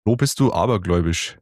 Wo bist du abergläubisch?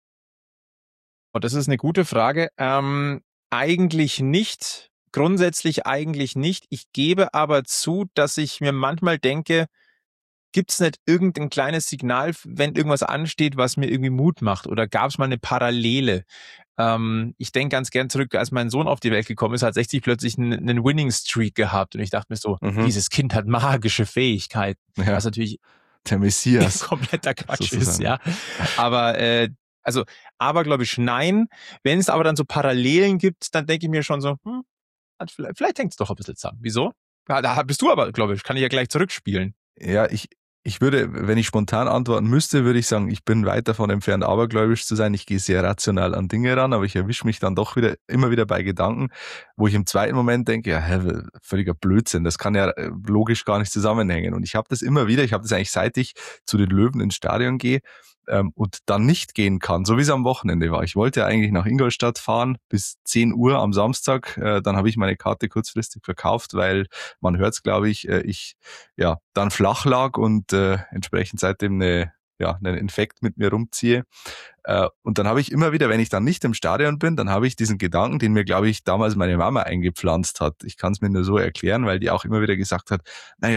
Oh, das ist eine gute Frage. Eigentlich nicht. Grundsätzlich eigentlich nicht. Ich gebe aber zu, dass ich mir manchmal denke, gibt es nicht irgendein kleines Signal, wenn irgendwas ansteht, was mir irgendwie Mut macht? Oder gab es mal eine Parallele? Ich denke ganz gern zurück, als mein Sohn auf die Welt gekommen ist, hat 60 plötzlich einen Winning Streak gehabt. Und ich dachte mir so, Mhm. dieses Kind hat magische Fähigkeiten. Was Ja, natürlich der Messias kompletter Quatsch ist, sozusagen. ja. Aber also abergläubisch nein. Wenn es aber dann so Parallelen gibt, dann denke ich mir schon so, vielleicht hängt es doch ein bisschen zusammen. Wieso? Ja, da bist du aber, glaube ich, kann ich ja gleich zurückspielen. Ja, ich würde, wenn ich spontan antworten müsste, würde ich sagen, ich bin weit davon entfernt, abergläubisch zu sein. Ich gehe sehr rational an Dinge ran, aber ich erwische mich dann doch immer wieder bei Gedanken, wo ich im zweiten Moment denke, ja, völliger Blödsinn, das kann ja logisch gar nicht zusammenhängen. Und ich habe das immer wieder, ich habe das eigentlich seit ich zu den Löwen ins Stadion gehe, und dann nicht gehen kann, so wie es am Wochenende war. Ich wollte eigentlich nach Ingolstadt fahren bis 10 Uhr am Samstag, dann habe ich meine Karte kurzfristig verkauft, weil man hört es, glaube ich, ich dann flach lag und entsprechend seitdem einen Infekt mit mir rumziehe. Und dann habe ich immer wieder, wenn ich dann nicht im Stadion bin, dann habe ich diesen Gedanken, den mir, glaube ich, damals meine Mama eingepflanzt hat. Ich kann es mir nur so erklären, weil die auch immer wieder gesagt hat,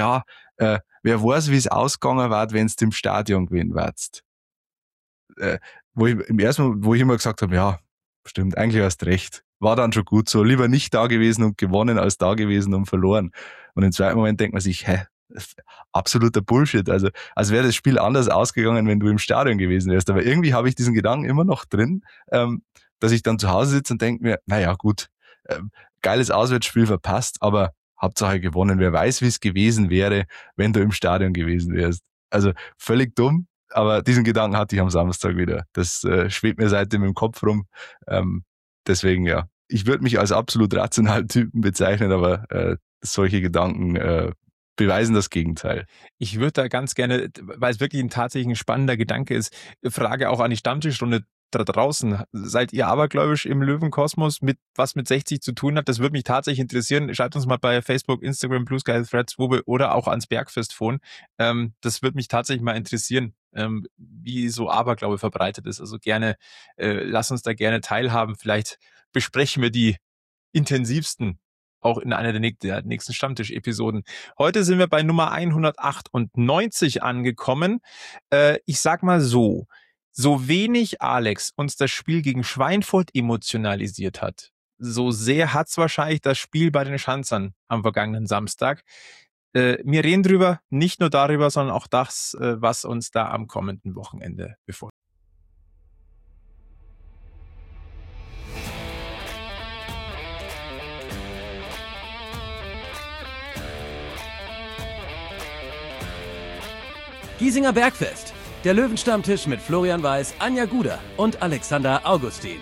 wer weiß, wie es ausgegangen wird, wenn du im Stadion gewinnen würdest. Wo ich im ersten Moment, wo ich immer gesagt habe, ja, stimmt, eigentlich hast recht. War dann schon gut so. Lieber nicht da gewesen und gewonnen, als da gewesen und verloren. Und im zweiten Moment denkt man sich, absoluter Bullshit. Also, als wäre das Spiel anders ausgegangen, wenn du im Stadion gewesen wärst. Aber irgendwie habe ich diesen Gedanken immer noch drin, dass ich dann zu Hause sitze und denke mir, naja, gut, geiles Auswärtsspiel verpasst, aber Hauptsache gewonnen. Wer weiß, wie es gewesen wäre, wenn du im Stadion gewesen wärst. Also völlig dumm, aber diesen Gedanken hatte ich am Samstag wieder. Das schwebt mir seitdem im Kopf rum. Deswegen ja, ich würde mich als absolut rationalen Typen bezeichnen, aber solche Gedanken beweisen das Gegenteil. Ich würde da ganz gerne, weil es wirklich tatsächlich ein spannender Gedanke ist, Frage auch an die Stammtischrunde da draußen. Seid ihr abergläubisch im Löwenkosmos, was mit 60 zu tun hat? Das würde mich tatsächlich interessieren. Schreibt uns mal bei Facebook, Instagram, Blue Sky, Threads, oder auch ans Bergfest-Phone. Das würde mich tatsächlich mal interessieren, wie so Aberglaube verbreitet ist. Also gerne, lasst uns da gerne teilhaben. Vielleicht besprechen wir die intensivsten auch in einer der nächsten Stammtisch-Episoden. Heute sind wir bei Nummer 198 angekommen. Ich sag mal so wenig, Alex, uns das Spiel gegen Schweinfurt emotionalisiert hat, so sehr hat's wahrscheinlich das Spiel bei den Schanzern am vergangenen Samstag. Wir reden drüber, nicht nur darüber, sondern auch das, was uns da am kommenden Wochenende bevorsteht. Giesinger Bergfest, der Löwenstammtisch mit Florian Weiß, Anja Guder und Alexander Augustin.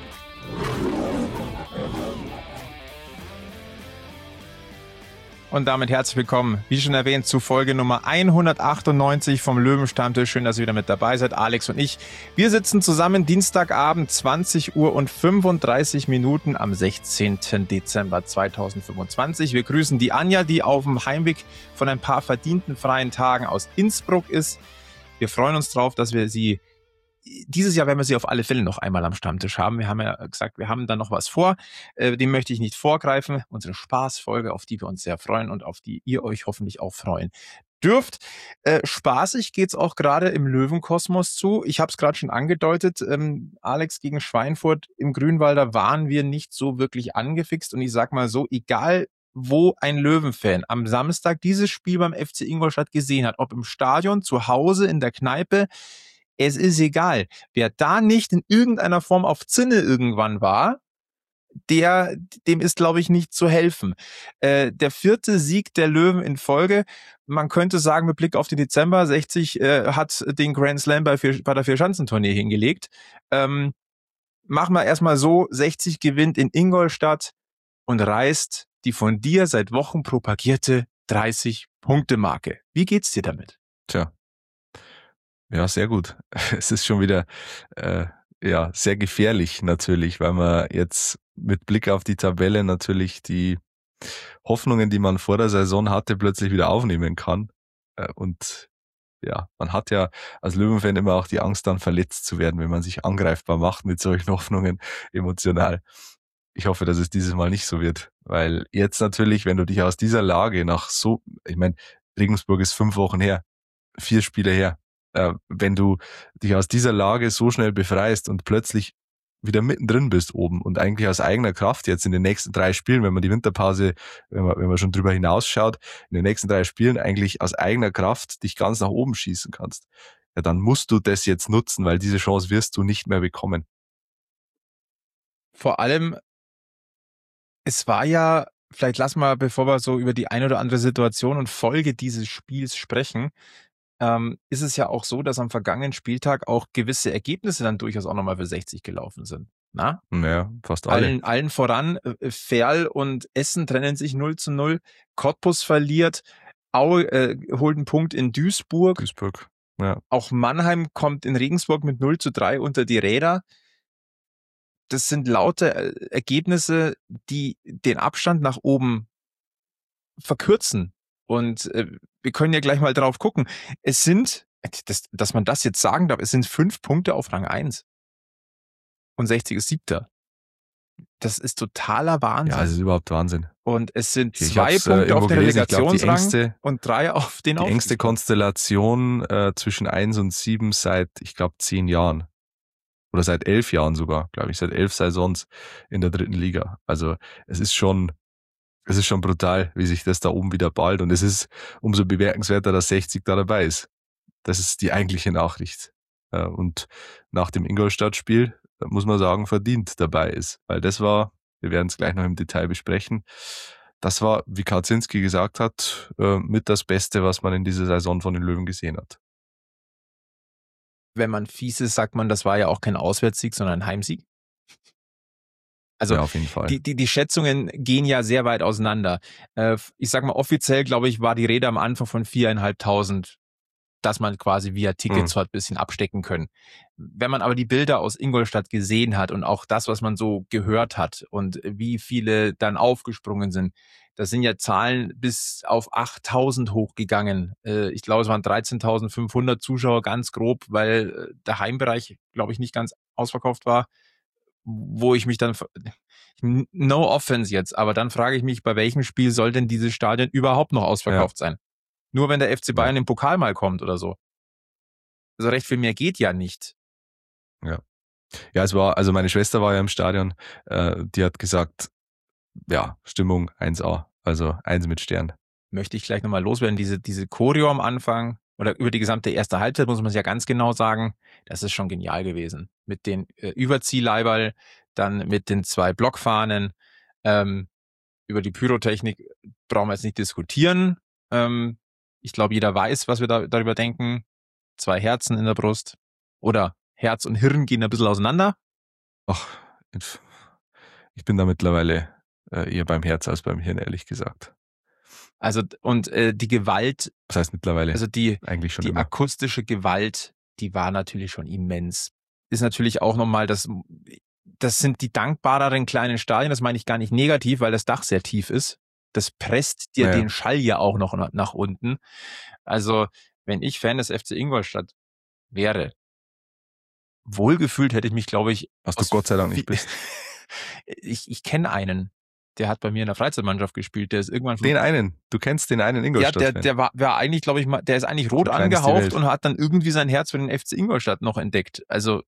Und damit herzlich willkommen, wie schon erwähnt, zu Folge Nummer 198 vom Löwenstammtisch. Schön, dass ihr wieder mit dabei seid, Alex und ich. Wir sitzen zusammen Dienstagabend, 20 Uhr und 35 Minuten am 16. Dezember 2025. Wir grüßen die Anja, die auf dem Heimweg von ein paar verdienten freien Tagen aus Innsbruck ist. Wir freuen uns drauf, dass wir sie dieses Jahr werden wir sie auf alle Fälle noch einmal am Stammtisch haben. Wir haben ja gesagt, wir haben da noch was vor. Dem möchte ich nicht vorgreifen. Unsere Spaßfolge, auf die wir uns sehr freuen und auf die ihr euch hoffentlich auch freuen dürft. Spaßig geht's auch gerade im Löwenkosmos zu. Ich habe es gerade schon angedeutet. Alex gegen Schweinfurt im Grünwalder waren wir nicht so wirklich angefixt. Und ich sag mal so, egal wo ein Löwenfan am Samstag dieses Spiel beim FC Ingolstadt gesehen hat, ob im Stadion, zu Hause, in der Kneipe, es ist egal. Wer da nicht in irgendeiner Form auf Zinne irgendwann war, dem ist, glaube ich, nicht zu helfen. Der 4. Sieg der Löwen in Folge. Man könnte sagen, mit Blick auf den Dezember, 60 hat den Grand Slam bei der Vierschanzentournee hingelegt. Machen wir erstmal so, 60 gewinnt in Ingolstadt und reißt die von dir seit Wochen propagierte 30-Punkte-Marke. Wie geht's dir damit? Tja. Ja, sehr gut. Es ist schon wieder sehr gefährlich natürlich, weil man jetzt mit Blick auf die Tabelle natürlich die Hoffnungen, die man vor der Saison hatte, plötzlich wieder aufnehmen kann. Und ja, man hat ja als Löwenfan immer auch die Angst, dann verletzt zu werden, wenn man sich angreifbar macht mit solchen Hoffnungen emotional. Ich hoffe, dass es dieses Mal nicht so wird, weil jetzt natürlich, wenn du dich aus dieser Lage ich meine, Regensburg ist 5 Wochen her, 4 Spiele her, wenn du dich aus dieser Lage so schnell befreist und plötzlich wieder mittendrin bist oben und eigentlich aus eigener Kraft jetzt in den nächsten 3 Spielen, wenn man die Winterpause, wenn man schon drüber hinausschaut, in den nächsten 3 Spielen eigentlich aus eigener Kraft dich ganz nach oben schießen kannst, ja, dann musst du das jetzt nutzen, weil diese Chance wirst du nicht mehr bekommen. Vor allem, es war ja, vielleicht lass mal, bevor wir so über die ein oder andere Situation und Folge dieses Spiels sprechen, ist es ja auch so, dass am vergangenen Spieltag auch gewisse Ergebnisse dann durchaus auch nochmal für 60 gelaufen sind. Na? Ja, fast alle. Allen voran, Ferl und Essen trennen sich 0:0, Cottbus verliert, Aue holt einen Punkt in Duisburg. Ja. Auch Mannheim kommt in Regensburg mit 0:3 unter die Räder. Das sind laute Ergebnisse, die den Abstand nach oben verkürzen. Und wir können ja gleich mal drauf gucken. Es sind, dass man das jetzt sagen darf, es sind 5 Punkte auf Rang 1. Und 60 ist 7. Das ist totaler Wahnsinn. Ja, es ist überhaupt Wahnsinn. Und es sind 2 Punkte auf den Relegationsrang und 3 auf den Aufstieg. Die engste Konstellation zwischen 1 und 7 seit, ich glaube, 10 Jahren. Oder seit 11 Jahren sogar, glaube ich, seit 11 Saisons in der 3. Liga. Also es ist schon brutal, wie sich das da oben wieder ballt. Und es ist umso bemerkenswerter, dass 60 da dabei ist. Das ist die eigentliche Nachricht. Und nach dem Ingolstadt-Spiel, muss man sagen, verdient dabei ist. Weil das war, wir werden es gleich noch im Detail besprechen, das war, wie Kaczynski gesagt hat, mit das Beste, was man in dieser Saison von den Löwen gesehen hat. Wenn man fies ist, sagt man, das war ja auch kein Auswärtssieg, sondern ein Heimsieg. Also ja, auf jeden Fall. Die Schätzungen gehen ja sehr weit auseinander. Ich sag mal, offiziell, glaube ich, war die Rede am Anfang von 4.500, dass man quasi via Tickets hat ein bisschen abstecken können. Wenn man aber die Bilder aus Ingolstadt gesehen hat und auch das, was man so gehört hat und wie viele dann aufgesprungen sind, das sind ja Zahlen bis auf 8.000 hochgegangen. Ich glaube, es waren 13.500 Zuschauer, ganz grob, weil der Heimbereich, glaube ich, nicht ganz ausverkauft war, wo ich mich dann, no offense jetzt, aber dann frage ich mich, bei welchem Spiel soll denn dieses Stadion überhaupt noch ausverkauft sein? Nur wenn der FC Bayern im Pokal mal kommt oder so. Also recht viel mehr geht ja nicht. Ja. Ja, also meine Schwester war ja im Stadion, die hat gesagt, ja, Stimmung 1A, also 1 mit Stern. Möchte ich gleich nochmal loswerden, diese Choreo am Anfang oder über die gesamte erste Halbzeit, muss man es ja ganz genau sagen, das ist schon genial gewesen. Mit den Überziehleiberl, dann mit den 2 Blockfahnen, über die Pyrotechnik brauchen wir jetzt nicht diskutieren. Ich glaube, jeder weiß, was wir darüber denken. 2 Herzen in der Brust. Oder Herz und Hirn gehen ein bisschen auseinander. Ach, ich bin da mittlerweile eher beim Herz als beim Hirn, ehrlich gesagt. Also, und die Gewalt. Das heißt mittlerweile. Also eigentlich schon die immer. Akustische Gewalt, die war natürlich schon immens. Ist natürlich auch nochmal das sind die dankbareren kleinen Stadien. Das meine ich gar nicht negativ, weil das Dach sehr tief ist. Das presst dir den Schall ja auch noch nach unten. Also, wenn ich Fan des FC Ingolstadt wäre, wohlgefühlt hätte ich mich, glaube ich... Was du Gott sei Dank nicht bist. Ich kenne einen, der hat bei mir in der Freizeitmannschaft gespielt, der ist irgendwann... Du kennst den einen Ingolstadt-Fan. Ja, der war eigentlich, glaube ich, der ist eigentlich rot angehaucht und hat dann irgendwie sein Herz für den FC Ingolstadt noch entdeckt. Also,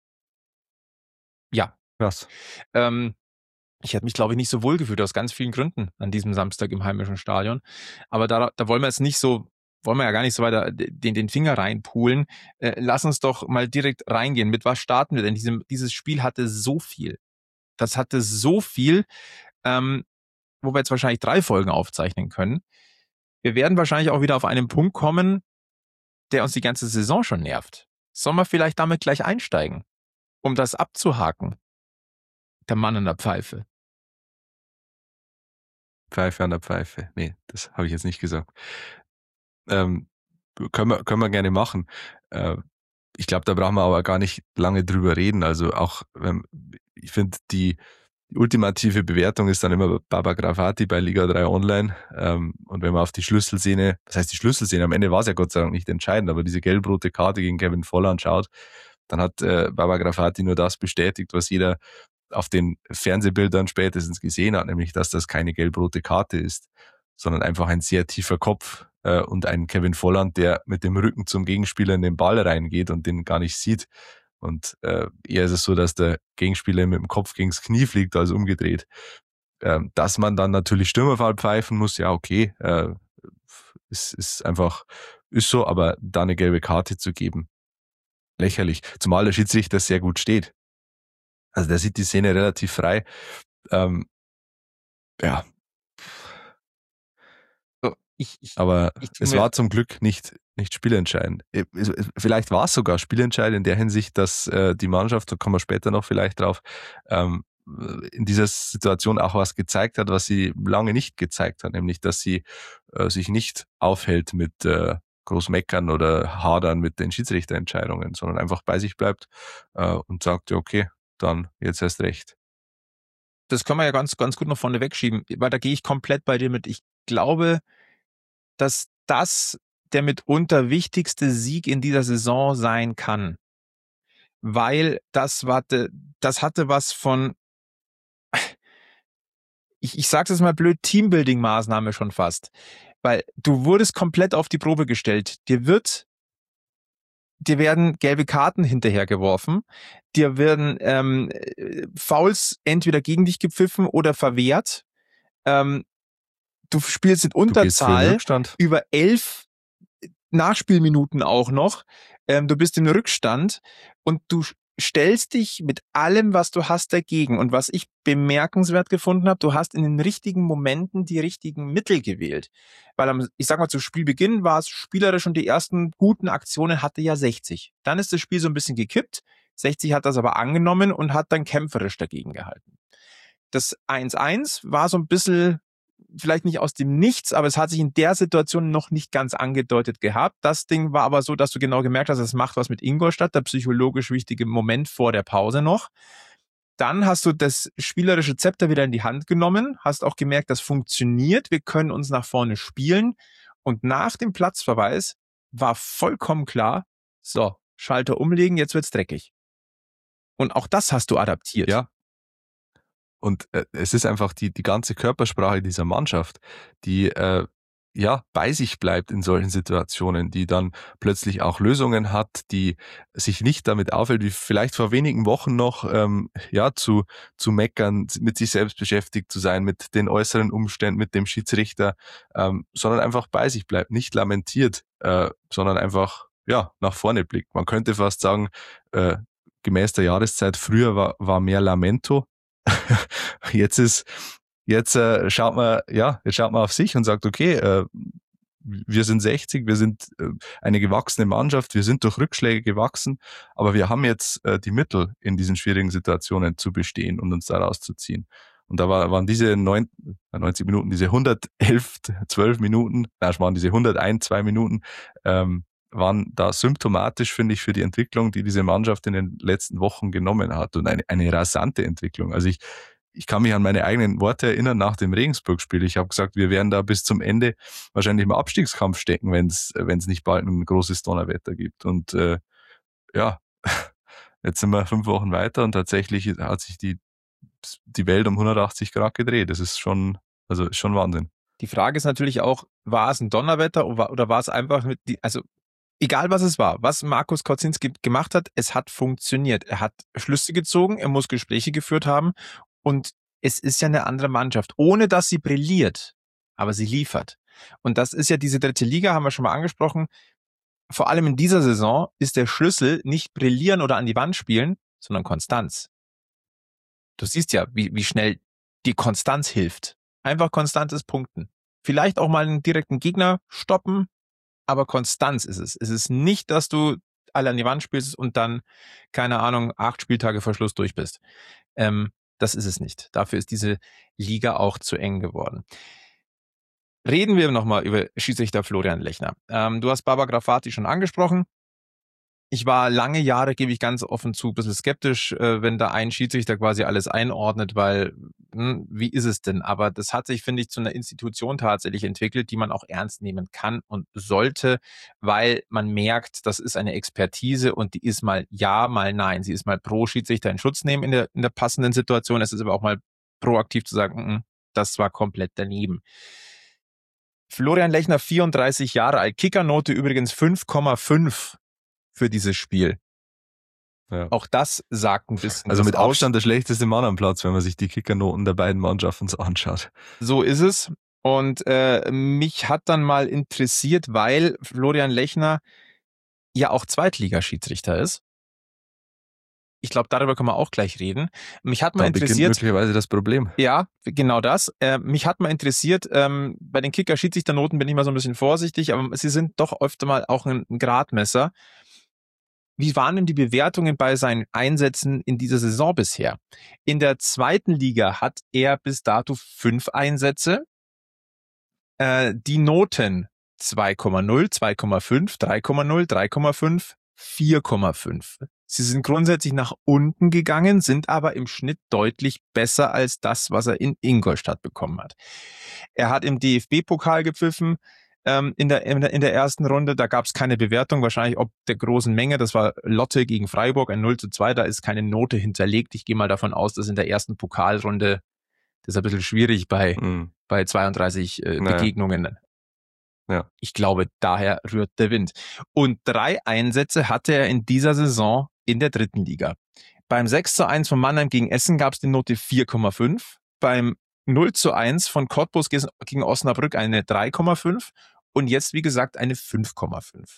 ja. Krass. Ich hätte mich, glaube ich, nicht so wohl gefühlt, aus ganz vielen Gründen an diesem Samstag im heimischen Stadion. Aber da wollen wir jetzt nicht so, wollen wir ja gar nicht so weiter den Finger reinpulen. Lass uns doch mal direkt reingehen. Mit was starten wir denn? Dieses Spiel hatte so viel. Das hatte so viel, wo wir jetzt wahrscheinlich 3 Folgen aufzeichnen können. Wir werden wahrscheinlich auch wieder auf einen Punkt kommen, der uns die ganze Saison schon nervt. Sollen wir vielleicht damit gleich einsteigen, um das abzuhaken? Der Mann an der Pfeife. Pfeife an der Pfeife. Nee, das habe ich jetzt nicht gesagt. Können wir gerne machen. Ich glaube, da brauchen wir aber gar nicht lange drüber reden. Also auch, ich finde, die Die ultimative Bewertung ist dann immer Baba Grafati bei Liga 3 Online. Und wenn man auf die Schlüsselszene, das heißt die Schlüsselszene, am Ende war es ja Gott sei Dank nicht entscheidend, aber diese gelb-rote Karte gegen Kevin Volland schaut, dann hat Baba Grafati nur das bestätigt, was jeder auf den Fernsehbildern spätestens gesehen hat, nämlich dass das keine gelb-rote Karte ist, sondern einfach ein sehr tiefer Kopf und ein Kevin Volland, der mit dem Rücken zum Gegenspieler in den Ball reingeht und den gar nicht sieht. Und eher ist es so, dass der Gegenspieler mit dem Kopf gegens Knie fliegt, als umgedreht. Dass man dann natürlich Stürmerfoul pfeifen muss, ja okay, ist einfach, ist so, aber da eine gelbe Karte zu geben, lächerlich. Zumal der Schiedsrichter sehr gut steht. Also der sieht die Szene relativ frei. Ja. Aber es war zum Glück nicht spielentscheidend. Vielleicht war es sogar spielentscheidend in der Hinsicht, dass die Mannschaft, da kommen wir später noch vielleicht drauf, in dieser Situation auch was gezeigt hat, was sie lange nicht gezeigt hat, nämlich dass sie sich nicht aufhält mit groß meckern oder hadern mit den Schiedsrichterentscheidungen, sondern einfach bei sich bleibt und sagt, ja, okay, dann jetzt erst recht. Das können wir ja ganz, ganz gut noch vorne wegschieben, weil da gehe ich komplett bei dir mit. Ich glaube, dass das der mitunter wichtigste Sieg in dieser Saison sein kann. Weil das hatte was von, ich sag's jetzt mal blöd, Teambuilding-Maßnahme schon fast. Weil du wurdest komplett auf die Probe gestellt. Dir werden gelbe Karten hinterhergeworfen. Dir werden Fouls entweder gegen dich gepfiffen oder verwehrt. Du spielst in Unterzahl über 11 Nachspielminuten auch noch. Du bist im Rückstand und du stellst dich mit allem, was du hast, dagegen. Und was ich bemerkenswert gefunden habe, du hast in den richtigen Momenten die richtigen Mittel gewählt. Weil ich sag mal, zu Spielbeginn war es spielerisch und die ersten guten Aktionen hatte ja 60. Dann ist das Spiel so ein bisschen gekippt. 60 hat das aber angenommen und hat dann kämpferisch dagegen gehalten. Das 1-1 war so ein bisschen, vielleicht nicht aus dem Nichts, aber es hat sich in der Situation noch nicht ganz angedeutet gehabt. Das Ding war aber so, dass du genau gemerkt hast, es macht was mit Ingolstadt, der psychologisch wichtige Moment vor der Pause noch. Dann hast du das spielerische Zepter wieder in die Hand genommen, hast auch gemerkt, das funktioniert, wir können uns nach vorne spielen. Und nach dem Platzverweis war vollkommen klar, so, Schalter umlegen, jetzt wird's dreckig. Und auch das hast du adaptiert. Ja. Und es ist einfach die ganze Körpersprache dieser Mannschaft, die bei sich bleibt in solchen Situationen, die dann plötzlich auch Lösungen hat, die sich nicht damit aufhält, wie vielleicht vor wenigen Wochen noch zu meckern, mit sich selbst beschäftigt zu sein, mit den äußeren Umständen, mit dem Schiedsrichter, sondern einfach bei sich bleibt, nicht lamentiert, sondern einfach nach vorne blickt. Man könnte fast sagen, gemäß der Jahreszeit, früher war mehr Lamento. Jetzt schaut man auf sich und sagt, okay, wir sind 60, wir sind eine gewachsene Mannschaft, wir sind durch Rückschläge gewachsen, aber wir haben jetzt die Mittel, in diesen schwierigen Situationen zu bestehen und uns da rauszuziehen. Und da waren diese 90 Minuten, diese 111, 12 Minuten, waren diese 101, 2 Minuten, waren da symptomatisch, finde ich, für die Entwicklung, die diese Mannschaft in den letzten Wochen genommen hat und eine rasante Entwicklung. Also ich kann mich an meine eigenen Worte erinnern nach dem Regensburg-Spiel. Ich habe gesagt, wir werden da bis zum Ende wahrscheinlich im Abstiegskampf stecken, wenn es nicht bald ein großes Donnerwetter gibt. Und jetzt sind wir 5 Wochen weiter und tatsächlich hat sich die Welt um 180 Grad gedreht. Das ist schon Wahnsinn. Die Frage ist natürlich auch, war es ein Donnerwetter oder war es einfach egal was es war, was Markus Kocinski gemacht hat, es hat funktioniert. Er hat Schlüsse gezogen, er muss Gespräche geführt haben und es ist ja eine andere Mannschaft, ohne dass sie brilliert, aber sie liefert. Und das ist ja diese dritte Liga, haben wir schon mal angesprochen. Vor allem in dieser Saison ist der Schlüssel nicht brillieren oder an die Wand spielen, sondern Konstanz. Du siehst ja, wie schnell die Konstanz hilft. Einfach konstantes Punkten. Vielleicht auch mal einen direkten Gegner stoppen, aber Konstanz ist es. Es ist nicht, dass du alle an die Wand spielst und dann, keine Ahnung, 8 Spieltage vor Schluss durch bist. Das ist es nicht. Dafür ist diese Liga auch zu eng geworden. Reden wir nochmal über Schiedsrichter Florian Lechner. Du hast Baba Grafati schon angesprochen. Ich war lange Jahre, gebe ich ganz offen zu, ein bisschen skeptisch, wenn da ein Schiedsrichter quasi alles einordnet, weil, wie ist es denn? Aber das hat sich, finde ich, zu einer Institution tatsächlich entwickelt, die man auch ernst nehmen kann und sollte, weil man merkt, das ist eine Expertise und die ist mal ja, mal nein. Sie ist mal pro Schiedsrichter in Schutz nehmen in der passenden Situation. Es ist aber auch mal proaktiv zu sagen, das war komplett daneben. Florian Lechner, 34 Jahre alt, Kickernote übrigens 5,5 für dieses Spiel. Ja. Auch das sagt ein bisschen. Also mit Abstand der schlechteste Mann am Platz, wenn man sich die Kickernoten der beiden Mannschaften anschaut. So ist es. Und mich hat dann mal interessiert, weil Florian Lechner ja auch Zweitligaschiedsrichter ist. Ich glaube, darüber können wir auch gleich reden. Mich hat mal interessiert. Beginnt möglicherweise das Problem. Ja, genau das. Mich hat mal interessiert, bei den Kicker-Schiedsrichternoten bin ich mal so ein bisschen vorsichtig, aber sie sind doch öfter mal auch ein Gradmesser. Wie waren denn die Bewertungen bei seinen Einsätzen in dieser Saison bisher? In der zweiten Liga hat er bis dato 5 Einsätze. Die Noten 2,0, 2,5, 3,0, 3,5, 4,5. Sie sind grundsätzlich nach unten gegangen, sind aber im Schnitt deutlich besser als das, was er in Ingolstadt bekommen hat. Er hat im DFB-Pokal gepfiffen, in der ersten Runde, da gab es keine Bewertung, wahrscheinlich ob der großen Menge, das war Lotte gegen Freiburg, ein 0:2, da ist keine Note hinterlegt. Ich gehe mal davon aus, dass in der ersten Pokalrunde, das ist ein bisschen schwierig bei 32 Begegnungen. Ja. Ich glaube, daher rührt der Wind. Und 3 Einsätze hatte er in dieser Saison in der dritten Liga. Beim 6:1 von Mannheim gegen Essen gab es die Note 4,5, beim 0:1 von Cottbus gegen Osnabrück eine 3,5 und jetzt, wie gesagt, eine 5,5.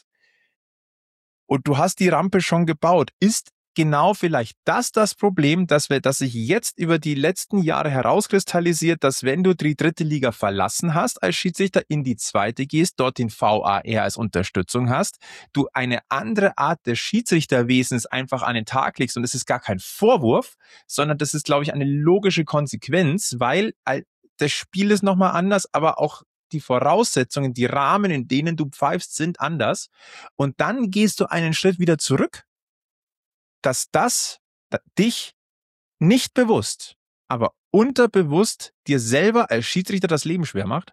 Und du hast die Rampe schon gebaut. Ist genau vielleicht das Problem, dass sich jetzt über die letzten Jahre herauskristallisiert, dass wenn du die dritte Liga verlassen hast als Schiedsrichter, in die zweite gehst, dort den VAR als Unterstützung hast, du eine andere Art des Schiedsrichterwesens einfach an den Tag legst und es ist gar kein Vorwurf, sondern das ist, glaube ich, eine logische Konsequenz, weil das Spiel ist nochmal anders, aber auch die Voraussetzungen, die Rahmen, in denen du pfeifst, sind anders und dann gehst du einen Schritt wieder zurück, dass das dich nicht bewusst, aber unterbewusst dir selber als Schiedsrichter das Leben schwer macht?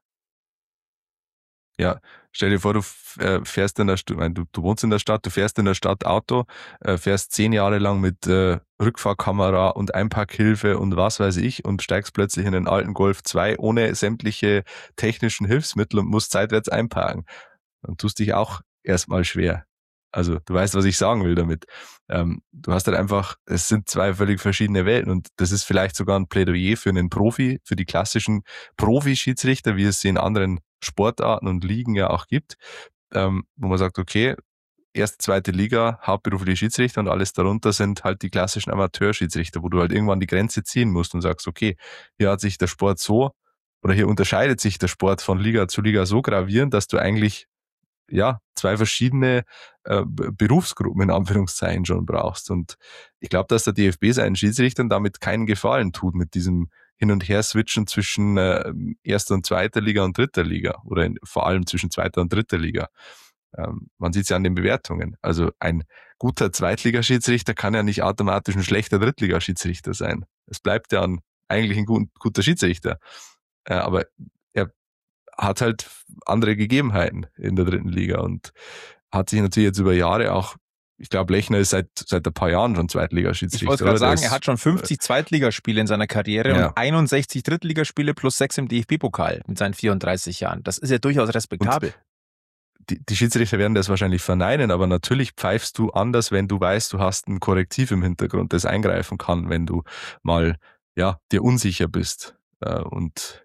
Ja, stell dir vor, du fährst in der Stadt, du wohnst in der Stadt, du fährst in der Stadt Auto, fährst 10 Jahre lang mit Rückfahrkamera und Einparkhilfe und was weiß ich und steigst plötzlich in den alten Golf 2 ohne sämtliche technischen Hilfsmittel und musst seitwärts einparken. Dann tust dich auch erstmal schwer. Also du weißt, was ich sagen will damit. Du hast halt einfach, es sind 2 völlig verschiedene Welten und das ist vielleicht sogar ein Plädoyer für einen Profi, für die klassischen Profi-Schiedsrichter, wie es sie in anderen Sportarten und Ligen ja auch gibt, wo man sagt, okay, erste, zweite Liga, hauptberufliche Schiedsrichter und alles darunter sind halt die klassischen Amateurschiedsrichter, wo du halt irgendwann die Grenze ziehen musst und sagst, okay, hier hat sich der Sport so oder hier unterscheidet sich der Sport von Liga zu Liga so gravierend, dass du eigentlich 2 verschiedene Berufsgruppen in Anführungszeichen schon brauchst. Und ich glaube, dass der DFB seinen Schiedsrichtern damit keinen Gefallen tut, mit diesem Hin- und Her-Switchen zwischen erster und zweiter Liga und dritter Liga oder vor allem zwischen zweiter und dritter Liga. Man sieht es ja an den Bewertungen. Also ein guter Zweitligaschiedsrichter kann ja nicht automatisch ein schlechter Drittligaschiedsrichter sein. Es bleibt ja eigentlich ein guter Schiedsrichter. Aber er hat halt andere Gegebenheiten in der dritten Liga und hat sich natürlich jetzt über Jahre auch, ich glaube, Lechner ist seit ein paar Jahren schon Zweitligaschiedsrichter. Ich wollte gerade sagen, er hat schon 50 Zweitligaspiele in seiner Karriere und 61 Drittligaspiele plus 6 im DFB-Pokal mit seinen 34 Jahren. Das ist ja durchaus respektabel. Die Schiedsrichter werden das wahrscheinlich verneinen, aber natürlich pfeifst du anders, wenn du weißt, du hast ein Korrektiv im Hintergrund, das eingreifen kann, wenn du mal dir unsicher bist. Und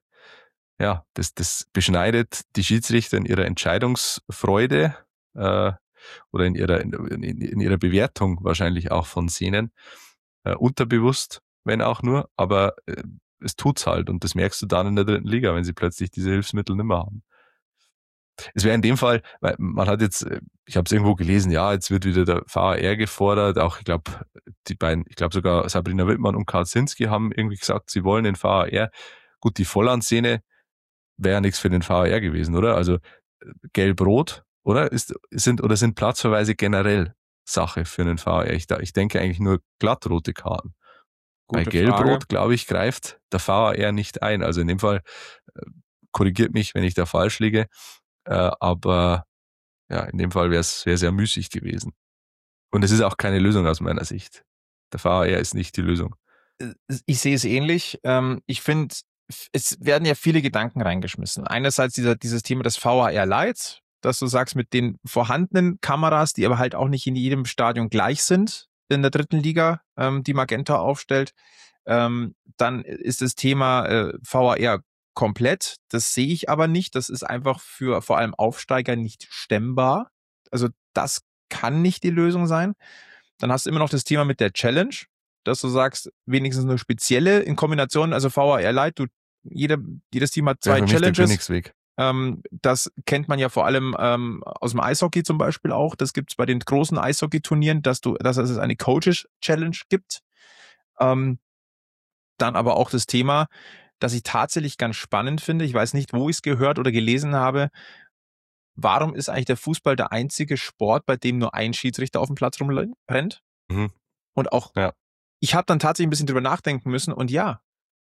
das beschneidet die Schiedsrichter in ihrer Entscheidungsfreude oder in ihrer Bewertung wahrscheinlich auch von Szenen, unterbewusst, wenn auch nur, aber es tut's halt und das merkst du dann in der dritten Liga, wenn sie plötzlich diese Hilfsmittel nicht mehr haben. Es wäre in dem Fall, weil man hat jetzt, ich habe es irgendwo gelesen, jetzt wird wieder der VAR gefordert, auch ich glaube sogar Sabrina Wittmann und Karl Zinski haben irgendwie gesagt, sie wollen den VAR. Gut, die Volland-Szene wäre ja nichts für den VAR gewesen, oder? Also Gelb-Rot, oder? Sind Platzverweise generell Sache für einen VAR. Ich denke eigentlich nur glattrote Karten. Bei Gute Gelb-Rot, Frage. glaube ich, greift der VAR nicht ein. Also in dem Fall korrigiert mich, wenn ich da falsch liege. Aber ja, in dem Fall wäre es sehr müßig gewesen. Und es ist auch keine Lösung aus meiner Sicht. Der VAR ist nicht die Lösung. Ich sehe es ähnlich. Ich finde, es werden ja viele Gedanken reingeschmissen. Einerseits dieses Thema des VAR Lights, dass du sagst, mit den vorhandenen Kameras, die aber halt auch nicht in jedem Stadion gleich sind in der dritten Liga, die Magenta aufstellt. Dann ist das Thema VAR komplett. Das sehe ich aber nicht. Das ist einfach für vor allem Aufsteiger nicht stemmbar. Also das kann nicht die Lösung sein. Dann hast du immer noch das Thema mit der Challenge, dass du sagst, wenigstens eine spezielle in Kombination, also VAR Light, jedes Team hat zwei Für mich der Challenges. Königsweg. Das kennt man ja vor allem aus dem Eishockey zum Beispiel auch. Das gibt es bei den großen Eishockey-Turnieren, dass es eine Coaches-Challenge gibt. Dann aber auch das Thema, das ich tatsächlich ganz spannend finde. Ich weiß nicht, wo ich es gehört oder gelesen habe. Warum ist eigentlich der Fußball der einzige Sport, bei dem nur ein Schiedsrichter auf dem Platz rumrennt? Mhm. Und auch, Ja. ich habe dann tatsächlich ein bisschen drüber nachdenken müssen und ja,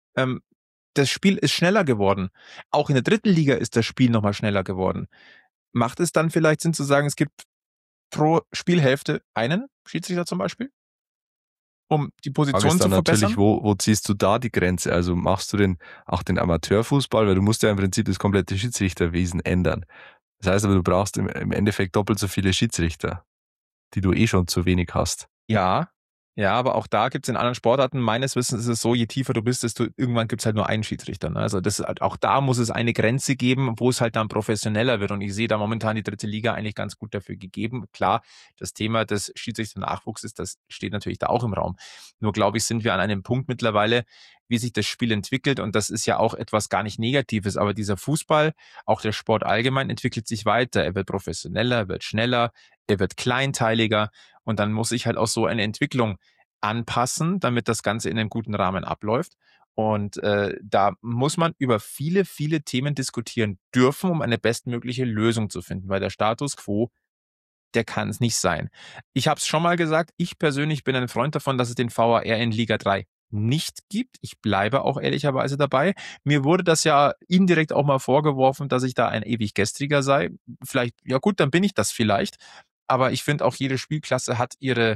das Spiel ist schneller geworden. Auch in der dritten Liga ist das Spiel nochmal schneller geworden. Macht es dann vielleicht Sinn zu sagen, es gibt pro Spielhälfte einen Schiedsrichter zum Beispiel? Um die Position zu verbessern? Natürlich, wo ziehst du da die Grenze? Also machst du auch den Amateurfußball, weil du musst ja im Prinzip das komplette Schiedsrichterwesen ändern. Das heißt aber, du brauchst im Endeffekt doppelt so viele Schiedsrichter, die du schon zu wenig hast. Ja, aber auch da gibt es in anderen Sportarten, meines Wissens ist es so, je tiefer du bist, irgendwann gibt es halt nur einen Schiedsrichter. Ne? Also auch da muss es eine Grenze geben, wo es halt dann professioneller wird. Und ich sehe da momentan die dritte Liga eigentlich ganz gut dafür gegeben. Klar, das Thema des Schiedsrichter-Nachwuchses, das steht natürlich da auch im Raum. Nur glaube ich, sind wir an einem Punkt mittlerweile, wie sich das Spiel entwickelt. Und das ist ja auch etwas gar nicht Negatives. Aber dieser Fußball, auch der Sport allgemein, entwickelt sich weiter. Er wird professioneller, er wird schneller, er wird kleinteiliger. Und dann muss ich halt auch so eine Entwicklung anpassen, damit das Ganze in einem guten Rahmen abläuft. Und da muss man über viele Themen diskutieren dürfen, um eine bestmögliche Lösung zu finden, weil der Status quo, der kann es nicht sein. Ich habe es schon mal gesagt, ich persönlich bin ein Freund davon, dass es den VAR in Liga 3 nicht gibt. Ich bleibe auch ehrlicherweise dabei. Mir wurde das ja indirekt auch mal vorgeworfen, dass ich da ein ewig Gestriger sei. Vielleicht, ja gut, dann bin ich das vielleicht. Aber ich finde auch, jede Spielklasse hat ihre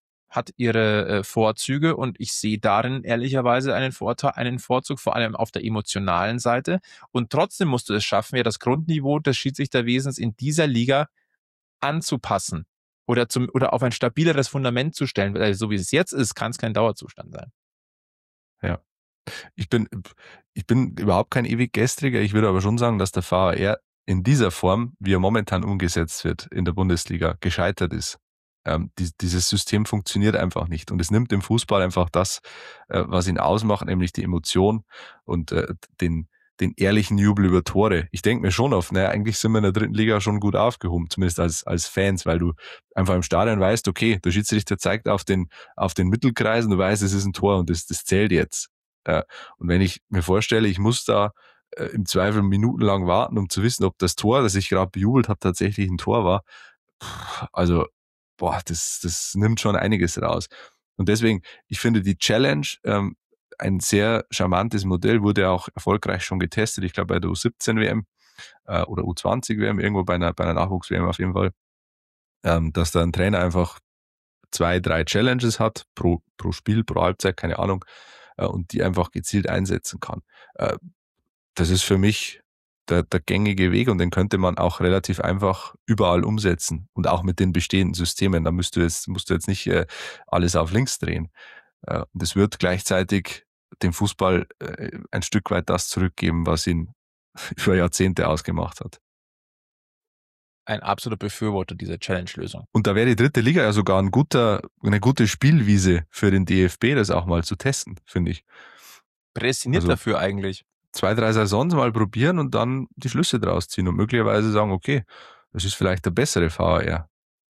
Vorzüge und ich sehe darin ehrlicherweise einen Vorzug, vor allem auf der emotionalen Seite. Und trotzdem musst du es schaffen, ja das Grundniveau des Schiedsrichterwesens in dieser Liga anzupassen oder auf ein stabileres Fundament zu stellen. Weil so wie es jetzt ist, kann es kein Dauerzustand sein. Ja. Ich bin überhaupt kein ewig Gestriger. Ich würde aber schon sagen, dass der VAR in dieser Form, wie er momentan umgesetzt wird in der Bundesliga, gescheitert ist. Dieses System funktioniert einfach nicht. Und es nimmt dem Fußball einfach das, was ihn ausmacht, nämlich die Emotion und den ehrlichen Jubel über Tore. Ich denke mir schon oft, naja, eigentlich sind wir in der dritten Liga schon gut aufgehoben, zumindest als Fans, weil du einfach im Stadion weißt, okay, der Schiedsrichter zeigt auf den Mittelkreis und du weißt, es ist ein Tor und das zählt jetzt. Und wenn ich mir vorstelle, ich muss da im Zweifel minutenlang warten, um zu wissen, ob das Tor, das ich gerade bejubelt habe, tatsächlich ein Tor war, also das nimmt schon einiges raus. Und deswegen, ich finde die Challenge ein sehr charmantes Modell, wurde auch erfolgreich schon getestet, ich glaube bei der U17-WM oder U20-WM, irgendwo bei einer Nachwuchs-WM auf jeden Fall, dass da ein Trainer einfach 2, 3 Challenges hat pro Spiel, pro Halbzeit, keine Ahnung, und die einfach gezielt einsetzen kann. Das ist für mich der gängige Weg und den könnte man auch relativ einfach überall umsetzen und auch mit den bestehenden Systemen. Da musst du jetzt nicht alles auf links drehen. Und es wird gleichzeitig dem Fußball ein Stück weit das zurückgeben, was ihn über Jahrzehnte ausgemacht hat. Ein absoluter Befürworter dieser Challenge-Lösung. Und da wäre die dritte Liga ja sogar eine gute Spielwiese für den DFB, das auch mal zu testen, finde ich. Prädestiniert dafür eigentlich. 2, 3 Saisons mal probieren und dann die Schlüsse draus ziehen und möglicherweise sagen, okay, das ist vielleicht der bessere VAR.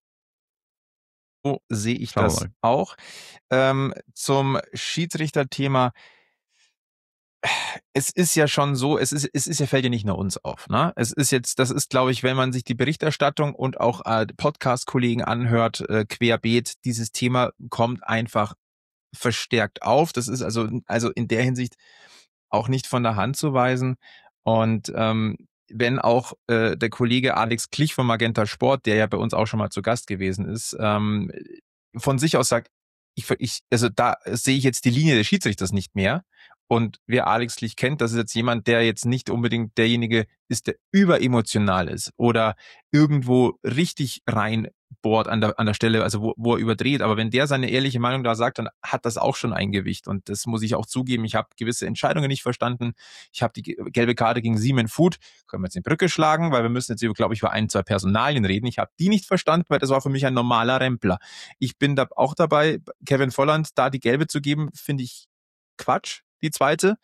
So sehe ich das auch. Zum Schiedsrichterthema. es ist ja schon so, fällt ja nicht nur uns auf, ne? Es ist jetzt, das ist, glaube ich, wenn man sich die Berichterstattung und auch Podcast-Kollegen anhört, querbeet, dieses Thema kommt einfach verstärkt auf. Das ist also in der Hinsicht auch nicht von der Hand zu weisen. Und wenn auch der Kollege Alex Klich von Magenta Sport, der ja bei uns auch schon mal zu Gast gewesen ist, von sich aus sagt, also da sehe ich jetzt die Linie des Schiedsrichters nicht mehr. Und wer Alex Klich kennt, das ist jetzt jemand, der jetzt nicht unbedingt derjenige ist, der überemotional ist oder irgendwo richtig reinbohrt an der Stelle, also wo er überdreht. Aber wenn der seine ehrliche Meinung da sagt, dann hat das auch schon ein Gewicht. Und das muss ich auch zugeben. Ich habe gewisse Entscheidungen nicht verstanden. Ich habe die gelbe Karte gegen Simon Food, können wir jetzt in die Brücke schlagen, weil wir müssen jetzt, glaube ich, über 1, 2 Personalien reden. Ich habe die nicht verstanden, weil das war für mich ein normaler Rempler. Ich bin da auch dabei, Kevin Volland da die gelbe zu geben, finde ich Quatsch, die zweite.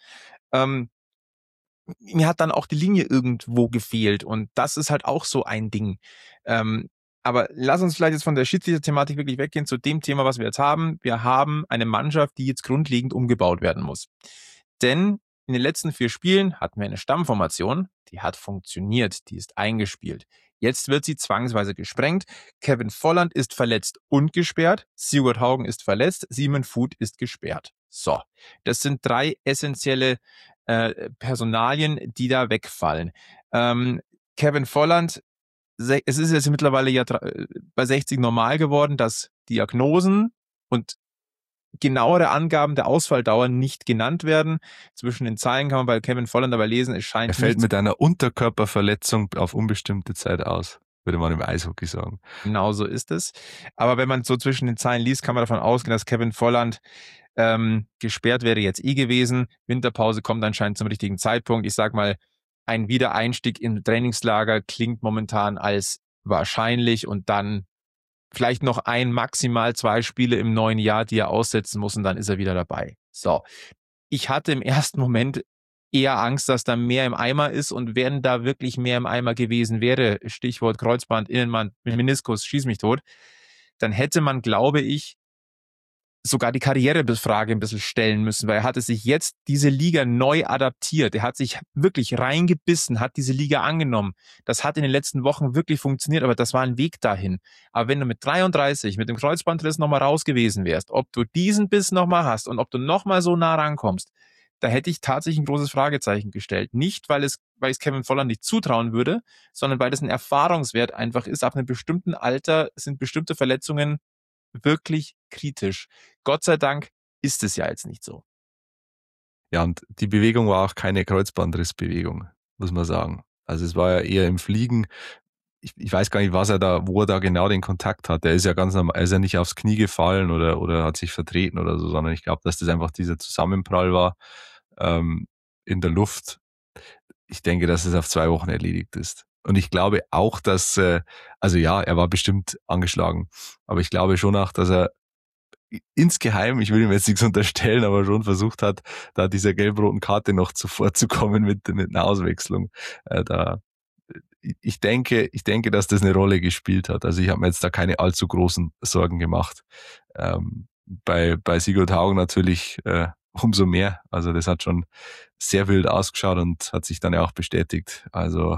Mir hat dann auch die Linie irgendwo gefehlt und das ist halt auch so ein Ding. Aber lass uns vielleicht jetzt von der Schiedsrichter-Thematik wirklich weggehen zu dem Thema, was wir jetzt haben. Wir haben eine Mannschaft, die jetzt grundlegend umgebaut werden muss. Denn in den letzten 4 Spielen hatten wir eine Stammformation, die hat funktioniert, die ist eingespielt. Jetzt wird sie zwangsweise gesprengt. Kevin Volland ist verletzt und gesperrt. Sigurd Haugen ist verletzt. Simon Food ist gesperrt. So, das sind 3 essentielle Personalien, die da wegfallen. Kevin Volland, es ist jetzt mittlerweile ja bei 60 normal geworden, dass Diagnosen und genauere Angaben der Ausfalldauer nicht genannt werden. Zwischen den Zeilen kann man bei Kevin Volland aber lesen, es scheint Er fällt mit einer Unterkörperverletzung auf unbestimmte Zeit aus, würde man im Eishockey sagen. Genau so ist es. Aber wenn man so zwischen den Zeilen liest, kann man davon ausgehen, dass Kevin Volland gesperrt wäre jetzt gewesen. Winterpause kommt anscheinend zum richtigen Zeitpunkt. Ich sag mal, ein Wiedereinstieg im Trainingslager klingt momentan als wahrscheinlich und dann vielleicht noch maximal 2 Spiele im neuen Jahr, die er aussetzen muss und dann ist er wieder dabei. So. Ich hatte im ersten Moment eher Angst, dass da mehr im Eimer ist und wenn da wirklich mehr im Eimer gewesen wäre, Stichwort Kreuzband, Innenband, Meniskus, schieß mich tot, dann hätte man, glaube ich, sogar die Karrierefrage ein bisschen stellen müssen, weil er hatte sich jetzt diese Liga neu adaptiert. Er hat sich wirklich reingebissen, hat diese Liga angenommen. Das hat in den letzten Wochen wirklich funktioniert, aber das war ein Weg dahin. Aber wenn du mit 33, mit dem Kreuzbandriss nochmal raus gewesen wärst, ob du diesen Biss nochmal hast und ob du nochmal so nah rankommst, da hätte ich tatsächlich ein großes Fragezeichen gestellt. Nicht, weil ich es Kevin Volland nicht zutrauen würde, sondern weil das ein Erfahrungswert einfach ist. Ab einem bestimmten Alter sind bestimmte Verletzungen wirklich kritisch. Gott sei Dank ist es ja jetzt nicht so. Ja, und die Bewegung war auch keine Kreuzbandrissbewegung, muss man sagen. Also es war ja eher im Fliegen. Ich weiß gar nicht, wo er da genau den Kontakt hat. Er ist ja ganz normal, er ist ja nicht aufs Knie gefallen oder hat sich vertreten oder so, sondern ich glaube, dass das einfach dieser Zusammenprall war in der Luft. Ich denke, dass es auf 2 Wochen erledigt ist. Und ich glaube auch, dass, also ja, er war bestimmt angeschlagen, aber ich glaube schon auch, dass er insgeheim, ich will ihm jetzt nichts unterstellen, aber schon versucht hat, da dieser gelb-roten Karte noch zuvorzukommen mit einer Auswechslung. Ich denke, dass das eine Rolle gespielt hat. Also ich habe mir jetzt da keine allzu großen Sorgen gemacht. Bei Sigurd Haugen natürlich umso mehr. Also das hat schon sehr wild ausgeschaut und hat sich dann ja auch bestätigt. Also,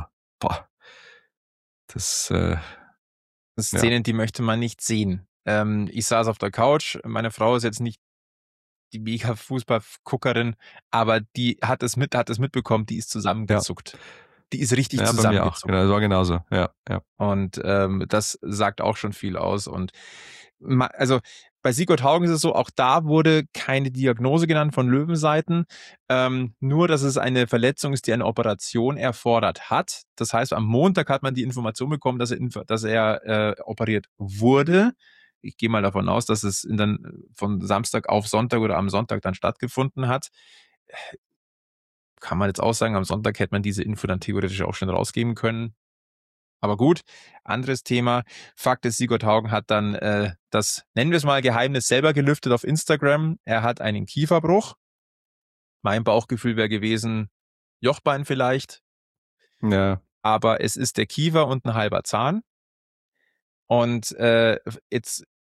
das Szenen, die möchte man nicht sehen. Ich saß auf der Couch, meine Frau ist jetzt nicht die mega Fußballguckerin, aber die hat es mitbekommen, die ist zusammengezuckt. Ja. Die ist richtig zusammengezuckt. Bei mir auch. Genau, das war genauso. Ja. Und das sagt auch schon viel aus. Und also bei Sigurd Haugen ist es so, auch da wurde keine Diagnose genannt von Löwenseiten, nur, dass es eine Verletzung ist, die eine Operation erfordert hat. Das heißt, am Montag hat man die Information bekommen, dass er operiert wurde. Ich gehe mal davon aus, dass es dann von Samstag auf Sonntag oder am Sonntag dann stattgefunden hat. Kann man jetzt auch sagen, am Sonntag hätte man diese Info dann theoretisch auch schon rausgeben können. Aber gut, anderes Thema. Fakt ist, Sigurd Haugen hat dann das, nennen wir es mal, Geheimnis selber gelüftet auf Instagram. Er hat einen Kieferbruch. Mein Bauchgefühl wäre gewesen, Jochbein vielleicht. Ja. Aber es ist der Kiefer und ein halber Zahn. Und jetzt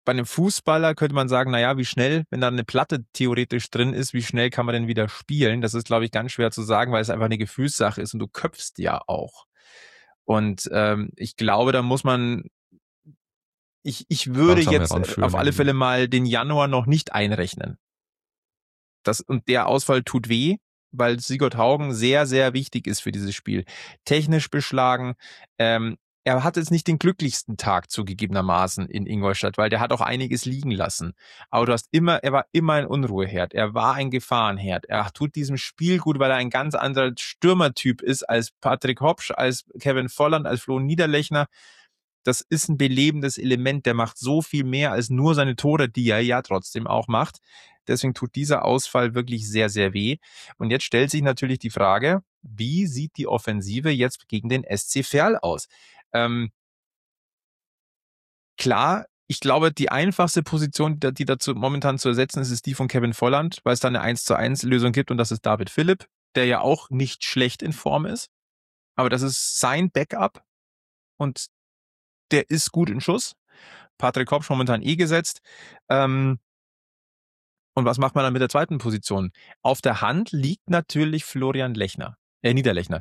bei einem Fußballer könnte man sagen, naja, wie schnell, wenn da eine Platte theoretisch drin ist, wie schnell kann man denn wieder spielen? Das ist, glaube ich, ganz schwer zu sagen, weil es einfach eine Gefühlssache ist und du köpfst ja auch. Und ich glaube, da muss man, ich würde Langsam jetzt heranführen auf alle irgendwie. Fälle mal den Januar noch nicht einrechnen. Und der Ausfall tut weh, weil Sigurd Haugen sehr, sehr wichtig ist für dieses Spiel. Technisch beschlagen. Er hat jetzt nicht den glücklichsten Tag zugegebenermaßen in Ingolstadt, weil der hat auch einiges liegen lassen. Aber er war immer ein Unruheherd. Er war ein Gefahrenherd. Er tut diesem Spiel gut, weil er ein ganz anderer Stürmertyp ist als Patrick Hopsch, als Kevin Volland, als Flo Niederlechner. Das ist ein belebendes Element, der macht so viel mehr als nur seine Tore, die er ja trotzdem auch macht. Deswegen tut dieser Ausfall wirklich sehr, sehr weh. Und jetzt stellt sich natürlich die Frage, wie sieht die Offensive jetzt gegen den SC Verl aus? Klar, ich glaube, die einfachste Position, die dazu momentan zu ersetzen ist, ist die von Kevin Volland, weil es da eine 1:1 Lösung gibt und das ist David Philipp, der ja auch nicht schlecht in Form ist. Aber das ist sein Backup und der ist gut in Schuss. Patrick Hopsch momentan gesetzt. Und was macht man dann mit der zweiten Position? Auf der Hand liegt natürlich Florian Lechner. Niederlechner.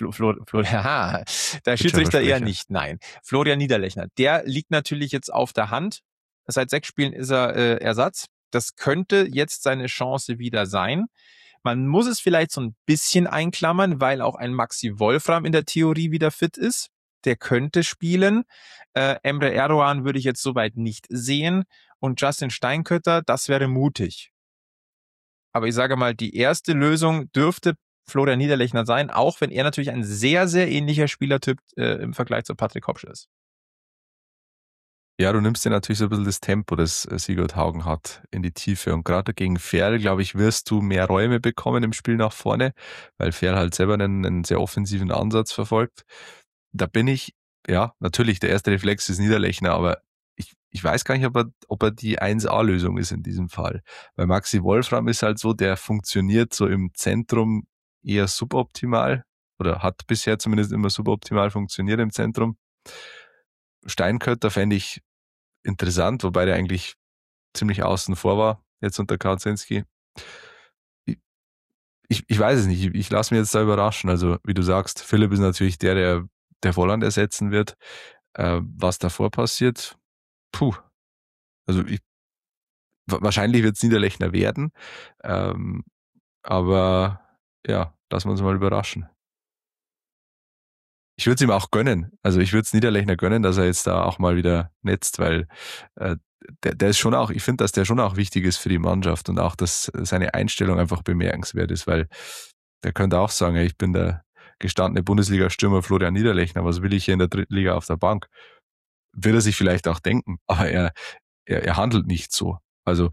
Der Schiedsrichter eher nicht. Nein. Florian Niederlechner. Der liegt natürlich jetzt auf der Hand. Seit 6 Spielen ist er Ersatz. Das könnte jetzt seine Chance wieder sein. Man muss es vielleicht so ein bisschen einklammern, weil auch ein Maxi Wolfram in der Theorie wieder fit ist. Der könnte spielen. Emre Erdogan würde ich jetzt soweit nicht sehen. Und Justin Steinkötter, das wäre mutig. Aber ich sage mal, die erste Lösung dürfte Florian Niederlechner sein, auch wenn er natürlich ein sehr, sehr ähnlicher Spielertyp im Vergleich zu Patrick Hopsch ist. Ja, du nimmst dir natürlich so ein bisschen das Tempo, das Sigurd Haugen hat, in die Tiefe. Und gerade gegen Verl, glaube ich, wirst du mehr Räume bekommen im Spiel nach vorne, weil Verl halt selber einen sehr offensiven Ansatz verfolgt. Da bin ich, ja, natürlich, der erste Reflex ist Niederlechner, aber ich weiß gar nicht, ob er die 1A-Lösung ist in diesem Fall. Weil Maxi Wolfram ist halt so, der funktioniert so im Zentrum eher suboptimal oder hat bisher zumindest immer suboptimal funktioniert im Zentrum. Steinkötter fände ich interessant, wobei der eigentlich ziemlich außen vor war, jetzt unter Kaczynski. Ich weiß es nicht, ich lasse mich jetzt da überraschen. Also, wie du sagst, Philipp ist natürlich der Volland ersetzen wird. Was davor passiert, also wahrscheinlich wird es Niederlechner werden. Aber ja, lassen wir uns mal überraschen. Ich würde es ihm auch gönnen. Also ich würde es Niederlechner gönnen, dass er jetzt da auch mal wieder netzt, weil der ist schon auch, ich finde, dass der schon auch wichtig ist für die Mannschaft und auch, dass seine Einstellung einfach bemerkenswert ist, weil der könnte auch sagen, ich bin der gestandene Bundesliga-Stürmer Florian Niederlechner, was will ich hier in der dritten Liga auf der Bank? Wird er sich vielleicht auch denken, aber er handelt nicht so. Also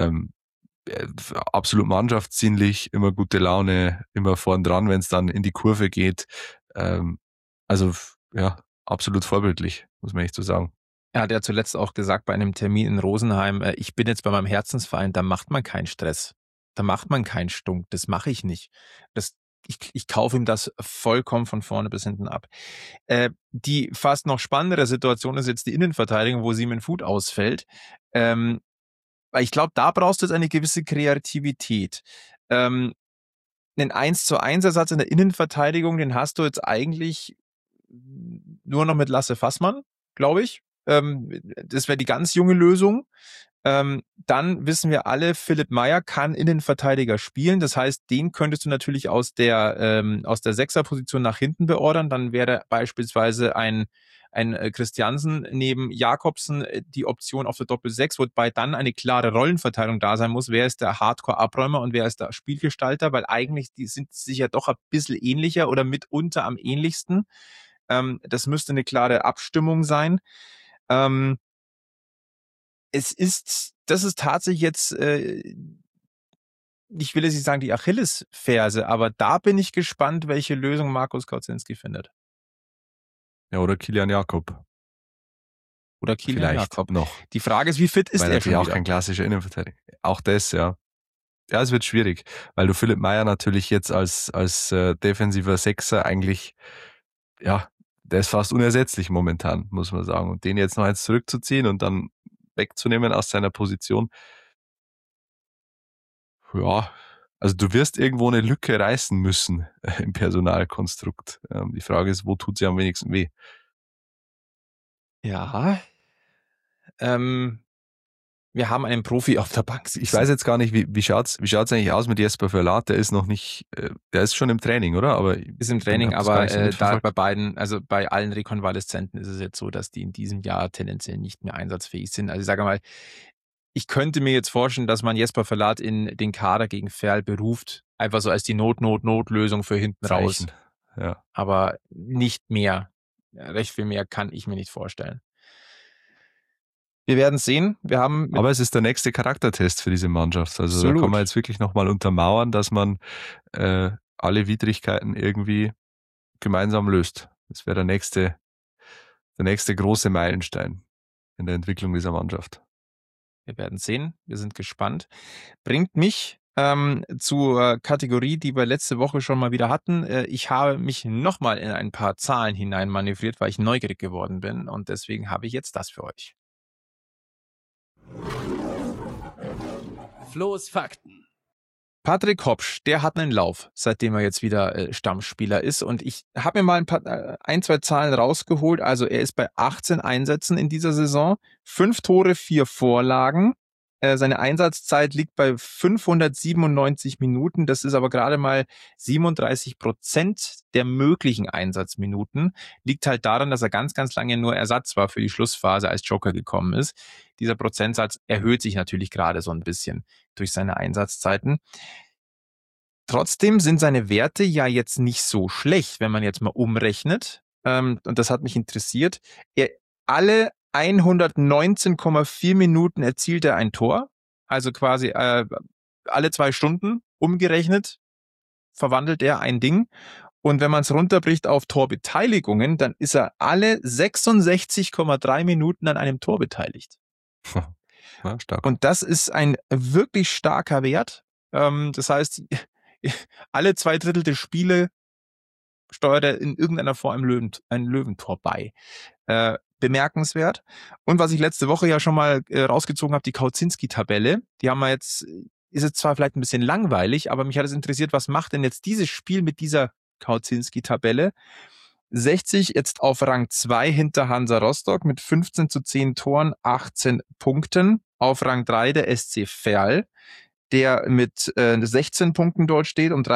absolut mannschaftsdienlich, immer gute Laune, immer vorn dran, wenn es dann in die Kurve geht. Also ja, absolut vorbildlich, muss man echt so sagen. Er hat ja zuletzt auch gesagt bei einem Termin in Rosenheim, ich bin jetzt bei meinem Herzensverein, da macht man keinen Stress. Da macht man keinen Stunk. Das mache ich nicht. Ich kaufe ihm das vollkommen von vorne bis hinten ab. Die fast noch spannendere Situation ist jetzt die Innenverteidigung, wo Simon Voet ausfällt. Weil ich glaube, da brauchst du jetzt eine gewisse Kreativität. Einen 1:1 Ersatz in der Innenverteidigung, den hast du jetzt eigentlich nur noch mit Lasse Fassmann, glaube ich. Das wäre die ganz junge Lösung. Dann wissen wir alle, Philipp Meyer kann Innenverteidiger spielen. Das heißt, den könntest du natürlich aus der Sechserposition nach hinten beordern. Dann wäre beispielsweise ein Christiansen neben Jakobsen die Option auf der Doppel-6, wobei dann eine klare Rollenverteilung da sein muss. Wer ist der Hardcore-Abräumer und wer ist der Spielgestalter? Weil eigentlich die sind sich ja doch ein bisschen ähnlicher oder mitunter am ähnlichsten. Das müsste eine klare Abstimmung sein. Das ist tatsächlich jetzt, ich will jetzt nicht sagen die Achillesferse, aber da bin ich gespannt, welche Lösung Markus Kaczynski findet. Ja, oder Kilian Jakob. Oder Kilian Vielleicht Jakob. noch. Die Frage ist, wie fit ist er schon wieder? Auch kein klassischer Innenverteidiger. Auch das, ja. Ja, es wird schwierig, weil du Philipp Meyer natürlich jetzt als defensiver Sechser eigentlich, ja, der ist fast unersetzlich momentan, muss man sagen. Und den jetzt noch eins zurückzuziehen und dann wegzunehmen aus seiner Position. Ja, also du wirst irgendwo eine Lücke reißen müssen im Personalkonstrukt. Die Frage ist, wo tut sie am wenigsten weh? Ja, wir haben einen Profi auf der Bank sitzen. Ich weiß jetzt gar nicht, wie schaut's eigentlich aus mit Jesper Verlat? Der ist noch nicht, der ist schon im Training, oder? Aber ist im Training, aber da bei beiden, also bei allen Rekonvaleszenten ist es jetzt so, dass die in diesem Jahr tendenziell nicht mehr einsatzfähig sind. Also ich sage mal, ich könnte mir jetzt vorstellen, dass man Jesper Verlat in den Kader gegen Ferl beruft, einfach so als die Notlösung für hinten raus. Ja. Aber nicht mehr. Recht viel mehr kann ich mir nicht vorstellen. Wir werden sehen. Aber es ist der nächste Charaktertest für diese Mannschaft. Also Absolut. Da kann man jetzt wirklich nochmal untermauern, dass man alle Widrigkeiten irgendwie gemeinsam löst. Das wäre der nächste große Meilenstein in der Entwicklung dieser Mannschaft. Wir werden sehen. Wir sind gespannt. Bringt mich zur Kategorie, die wir letzte Woche schon mal wieder hatten. Ich habe mich nochmal in ein paar Zahlen hineinmanövriert, weil ich neugierig geworden bin. Und deswegen habe ich jetzt das für euch. Flo's Fakten. Patrick Hopsch, der hat einen Lauf, seitdem er jetzt wieder Stammspieler ist. Und ich habe mir mal ein, zwei Zahlen rausgeholt. Also er ist bei 18 Einsätzen in dieser Saison, 5 Tore, 4 Vorlagen. Seine Einsatzzeit liegt bei 597 Minuten. Das ist aber gerade mal 37% der möglichen Einsatzminuten. Liegt halt daran, dass er ganz, ganz lange nur Ersatz war für die Schlussphase, als Joker gekommen ist. Dieser Prozentsatz erhöht sich natürlich gerade so ein bisschen durch seine Einsatzzeiten. Trotzdem sind seine Werte ja jetzt nicht so schlecht, wenn man jetzt mal umrechnet. Und das hat mich interessiert. Alle 119,4 Minuten erzielt er ein Tor. Also quasi alle 2 Stunden umgerechnet verwandelt er ein Ding. Und wenn man es runterbricht auf Torbeteiligungen, dann ist er alle 66,3 Minuten an einem Tor beteiligt. Ja, stark. Und das ist ein wirklich starker Wert. Das heißt, alle 2/3 der Spiele steuert er in irgendeiner Form ein Löwentor bei. Bemerkenswert. Und was ich letzte Woche ja schon mal rausgezogen habe, die Kauzinski-Tabelle. Die haben wir jetzt, ist jetzt zwar vielleicht ein bisschen langweilig, aber mich hat es interessiert, was macht denn jetzt dieses Spiel mit dieser Kauzinski-Tabelle? 60 jetzt auf Rang 2 hinter Hansa Rostock mit 15:10 Toren, 18 Punkten. Auf Rang 3 der SC Verl, der mit 16 Punkten dort steht und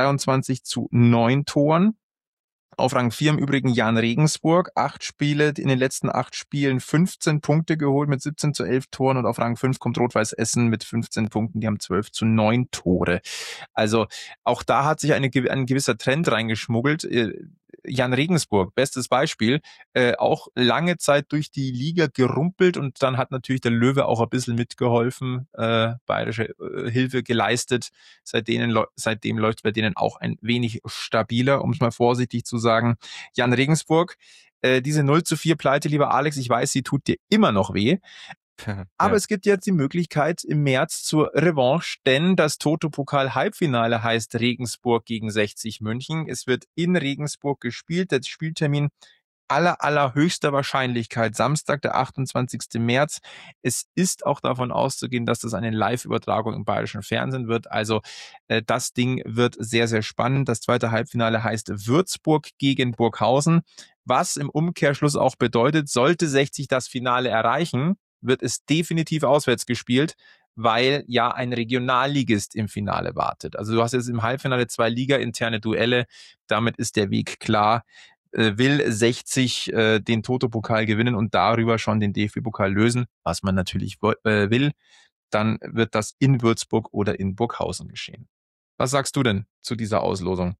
23:9 Toren. Auf Rang 4 im Übrigen Jan Regensburg, 8 Spiele, in den letzten 8 Spielen 15 Punkte geholt mit 17:11 Toren und auf Rang 5 kommt Rot-Weiß Essen mit 15 Punkten, die haben 12:9 Tore. Also auch da hat sich ein gewisser Trend reingeschmuggelt. Jan Regensburg, bestes Beispiel, auch lange Zeit durch die Liga gerumpelt und dann hat natürlich der Löwe auch ein bisschen mitgeholfen, bayerische Hilfe geleistet. Seitdem läuft es bei denen auch ein wenig stabiler, um es mal vorsichtig zu sagen. Jan Regensburg, diese 0:4 Pleite, lieber Alex, ich weiß, sie tut dir immer noch weh. Aber es gibt jetzt die Möglichkeit im März zur Revanche, denn das Toto-Pokal-Halbfinale heißt Regensburg gegen 60 München. Es wird in Regensburg gespielt. Der Spieltermin allerhöchster Wahrscheinlichkeit Samstag, der 28. März. Es ist auch davon auszugehen, dass das eine Live-Übertragung im bayerischen Fernsehen wird. Also das Ding wird sehr, sehr spannend. Das zweite Halbfinale heißt Würzburg gegen Burghausen, was im Umkehrschluss auch bedeutet, sollte 60 das Finale erreichen, wird es definitiv auswärts gespielt, weil ja ein Regionalligist im Finale wartet. Also du hast jetzt im Halbfinale 2 ligainterne Duelle, damit ist der Weg klar. Will 60 den Toto-Pokal gewinnen und darüber schon den DFB-Pokal lösen, was man natürlich will, dann wird das in Würzburg oder in Burghausen geschehen. Was sagst du denn zu dieser Auslosung?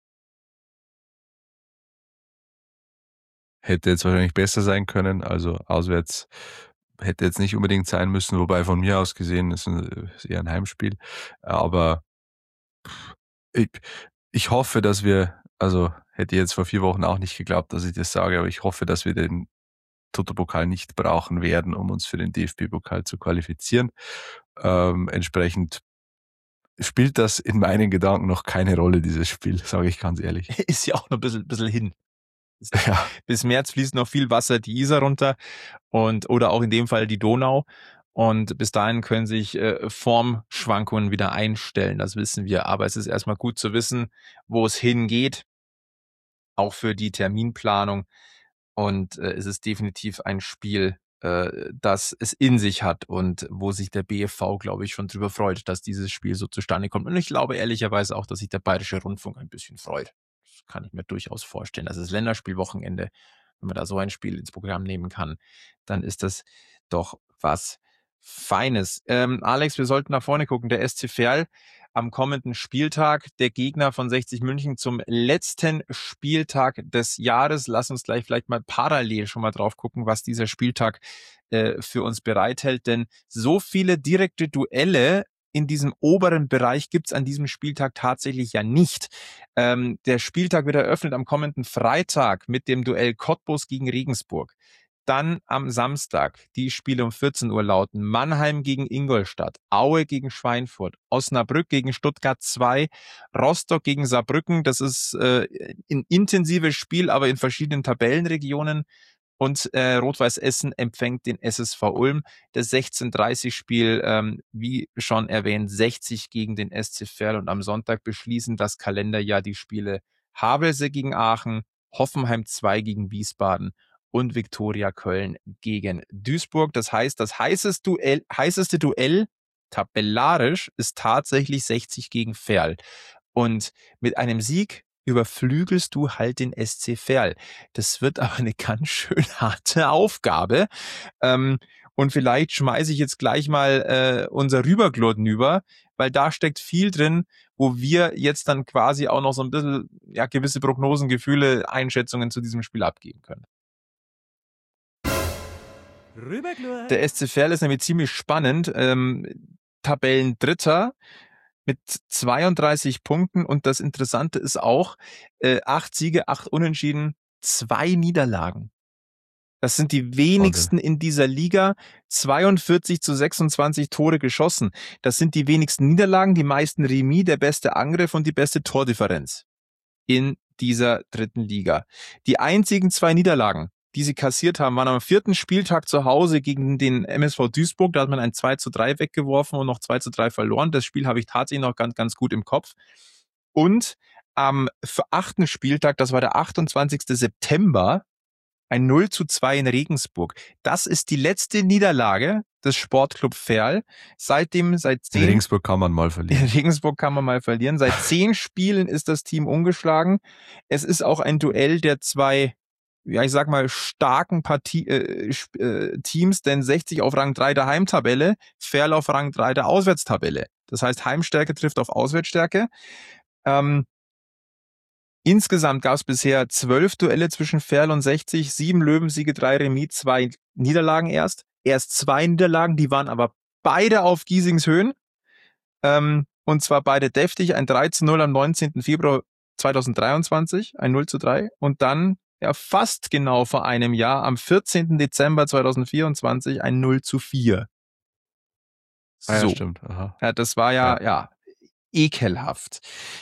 Hätte jetzt wahrscheinlich besser sein können, also auswärts hätte jetzt nicht unbedingt sein müssen, wobei von mir aus gesehen ist eher ein Heimspiel. Aber ich hoffe, dass wir, also hätte ich jetzt vor 4 Wochen auch nicht geglaubt, dass ich das sage, aber ich hoffe, dass wir den Toto-Pokal nicht brauchen werden, um uns für den DFB-Pokal zu qualifizieren. Entsprechend spielt das in meinen Gedanken noch keine Rolle, dieses Spiel, sage ich ganz ehrlich. Ist ja auch noch ein bisschen hin. Ja. Bis März fließt noch viel Wasser die Isar runter oder auch in dem Fall die Donau. Und bis dahin können sich Formschwankungen wieder einstellen, das wissen wir. Aber es ist erstmal gut zu wissen, wo es hingeht, auch für die Terminplanung. Und es ist definitiv ein Spiel, das es in sich hat und wo sich der BFV, glaube ich, schon drüber freut, dass dieses Spiel so zustande kommt. Und ich glaube ehrlicherweise auch, dass sich der Bayerische Rundfunk ein bisschen freut. Das kann ich mir durchaus vorstellen. Das ist Länderspielwochenende. Wenn man da so ein Spiel ins Programm nehmen kann, dann ist das doch was Feines. Alex, wir sollten nach vorne gucken. Der SC Verl am kommenden Spieltag, der Gegner von 60 München zum letzten Spieltag des Jahres. Lass uns gleich vielleicht mal parallel schon mal drauf gucken, was dieser Spieltag für uns bereithält. Denn so viele direkte Duelle in diesem oberen Bereich gibt's an diesem Spieltag tatsächlich ja nicht. Der Spieltag wird eröffnet am kommenden Freitag mit dem Duell Cottbus gegen Regensburg. Dann am Samstag die Spiele um 14 Uhr lauten: Mannheim gegen Ingolstadt, Aue gegen Schweinfurt, Osnabrück gegen Stuttgart 2, Rostock gegen Saarbrücken. Das ist ein intensives Spiel, aber in verschiedenen Tabellenregionen. Und Rot-Weiß Essen empfängt den SSV Ulm. Das 16:30-Spiel, wie schon erwähnt, 60 gegen den SC Verl. Und am Sonntag beschließen das Kalenderjahr die Spiele Havelse gegen Aachen, Hoffenheim 2 gegen Wiesbaden und Viktoria Köln gegen Duisburg. Das heißt, das heißeste Duell tabellarisch ist tatsächlich 60 gegen Verl. Und mit einem Sieg überflügelst du halt den SC Verl. Das wird aber eine ganz schön harte Aufgabe. Und vielleicht schmeiße ich jetzt gleich mal unser Rüberglotten über, weil da steckt viel drin, wo wir jetzt dann quasi auch noch so ein bisschen gewisse Prognosen, Gefühle, Einschätzungen zu diesem Spiel abgeben können. Rüberglotten. Der SC Verl ist nämlich ziemlich spannend. Tabellendritter mit 32 Punkten und das Interessante ist auch, 8 Siege, 8 Unentschieden, 2 Niederlagen. Das sind die wenigsten in dieser Liga, 42:26 Tore geschossen. Das sind die wenigsten Niederlagen, die meisten Remis, der beste Angriff und die beste Tordifferenz in dieser dritten Liga. Die einzigen 2 Niederlagen, die sie kassiert haben, waren am 4. Spieltag zu Hause gegen den MSV Duisburg. Da hat man ein 2:3 weggeworfen und noch 2:3 verloren. Das Spiel habe ich tatsächlich noch ganz gut im Kopf. Und am 8. Spieltag, das war der 28. September, ein 0:2 in Regensburg. Das ist die letzte Niederlage des Sportclub Verl. Seit 10 In Regensburg kann man mal verlieren. In Regensburg kann man mal verlieren. Seit 10 Spielen ist das Team ungeschlagen. Es ist auch ein Duell der 2, ich sag mal, starken Teams, denn 60 auf Rang 3 der Heimtabelle, Verl auf Rang 3 der Auswärtstabelle. Das heißt, Heimstärke trifft auf Auswärtsstärke. Insgesamt gab es bisher 12 Duelle zwischen Verl und 60, 7 Löwensiege, 3 Remis, 2 Niederlagen erst. Erst 2 Niederlagen, die waren aber beide auf Giesings Höhen. Und zwar beide deftig, ein 3:0 am 19. Februar 2023, ein 0:3 und dann fast genau vor einem Jahr, am 14. Dezember 2024, ein 0:4. So. Ah, ja, stimmt. Aha. Ja, das war ja ekelhaft.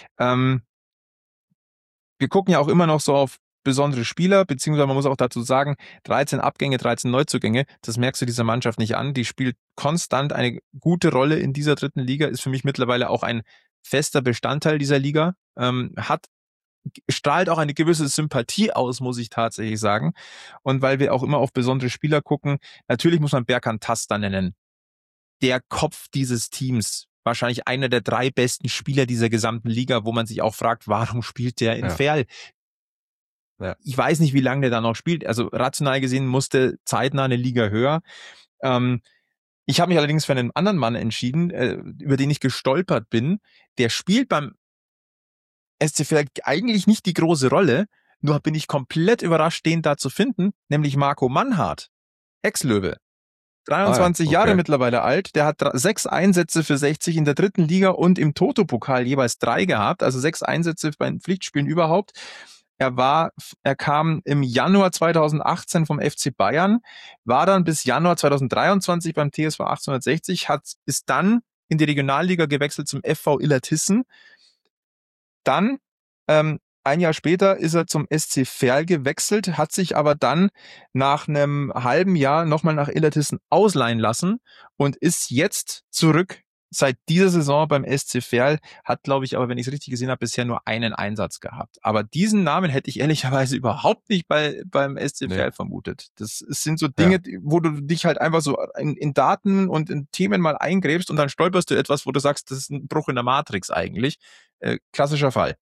Wir gucken ja auch immer noch so auf besondere Spieler, beziehungsweise man muss auch dazu sagen, 13 Abgänge, 13 Neuzugänge, das merkst du dieser Mannschaft nicht an. Die spielt konstant eine gute Rolle in dieser dritten Liga, ist für mich mittlerweile auch ein fester Bestandteil dieser Liga, strahlt auch eine gewisse Sympathie aus, muss ich tatsächlich sagen. Und weil wir auch immer auf besondere Spieler gucken, natürlich muss man Berkan Tasta nennen. Der Kopf dieses Teams, wahrscheinlich einer der 3 besten Spieler dieser gesamten Liga, wo man sich auch fragt, warum spielt der in Verl? Ja. Ich weiß nicht, wie lange der da noch spielt. Also rational gesehen musste zeitnah eine Liga höher. Ich habe mich allerdings für einen anderen Mann entschieden, über den ich gestolpert bin. Der spielt beim SC Verl eigentlich nicht die große Rolle, nur bin ich komplett überrascht, den da zu finden, nämlich Marco Mannhardt, Ex-Löwe. 23 Jahre mittlerweile alt, der hat 6 Einsätze für 60 in der dritten Liga und im Toto-Pokal jeweils 3 gehabt, also 6 Einsätze bei den Pflichtspielen überhaupt. Er kam im Januar 2018 vom FC Bayern, war dann bis Januar 2023 beim TSV 1860, ist dann in die Regionalliga gewechselt zum FV Illertissen. Dann ein Jahr später ist er zum SC Verl gewechselt, hat sich aber dann nach einem halben Jahr nochmal nach Illertissen ausleihen lassen und ist jetzt zurück seit dieser Saison beim SC Verl, hat, glaube ich, aber wenn ich es richtig gesehen habe, bisher nur einen Einsatz gehabt. Aber diesen Namen hätte ich ehrlicherweise überhaupt nicht beim SC Verl vermutet. Das sind so Dinge, wo du dich halt einfach so in Daten und in Themen mal eingräbst und dann stolperst du etwas, wo du sagst, das ist ein Bruch in der Matrix eigentlich. Klassischer Fall.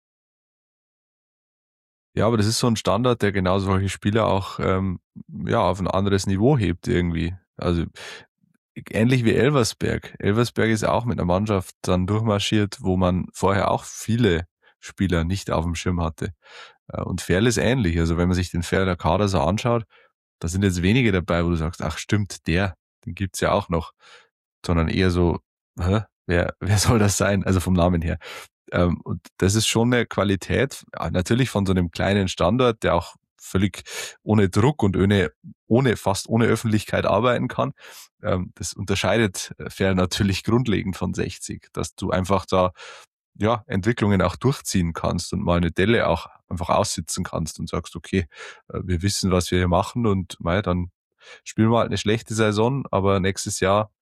Ja, aber das ist so ein Standard, der genau solche Spieler auch auf ein anderes Niveau hebt irgendwie. Also ähnlich wie Elversberg. Elversberg ist auch mit einer Mannschaft dann durchmarschiert, wo man vorher auch viele Spieler nicht auf dem Schirm hatte. Und Verl ist ähnlich. Also wenn man sich den Verler Kader so anschaut, da sind jetzt wenige dabei, wo du sagst, ach stimmt, den gibt's ja auch noch. Sondern eher so, wer soll das sein? Also vom Namen her. Und das ist schon eine Qualität, natürlich von so einem kleinen Standort, der auch völlig ohne Druck und fast ohne Öffentlichkeit arbeiten kann. Das unterscheidet Verl natürlich grundlegend von 60, dass du einfach da Entwicklungen auch durchziehen kannst und mal eine Delle auch einfach aussitzen kannst und sagst, okay, wir wissen, was wir hier machen und dann spielen wir halt eine schlechte Saison, aber nächstes Jahr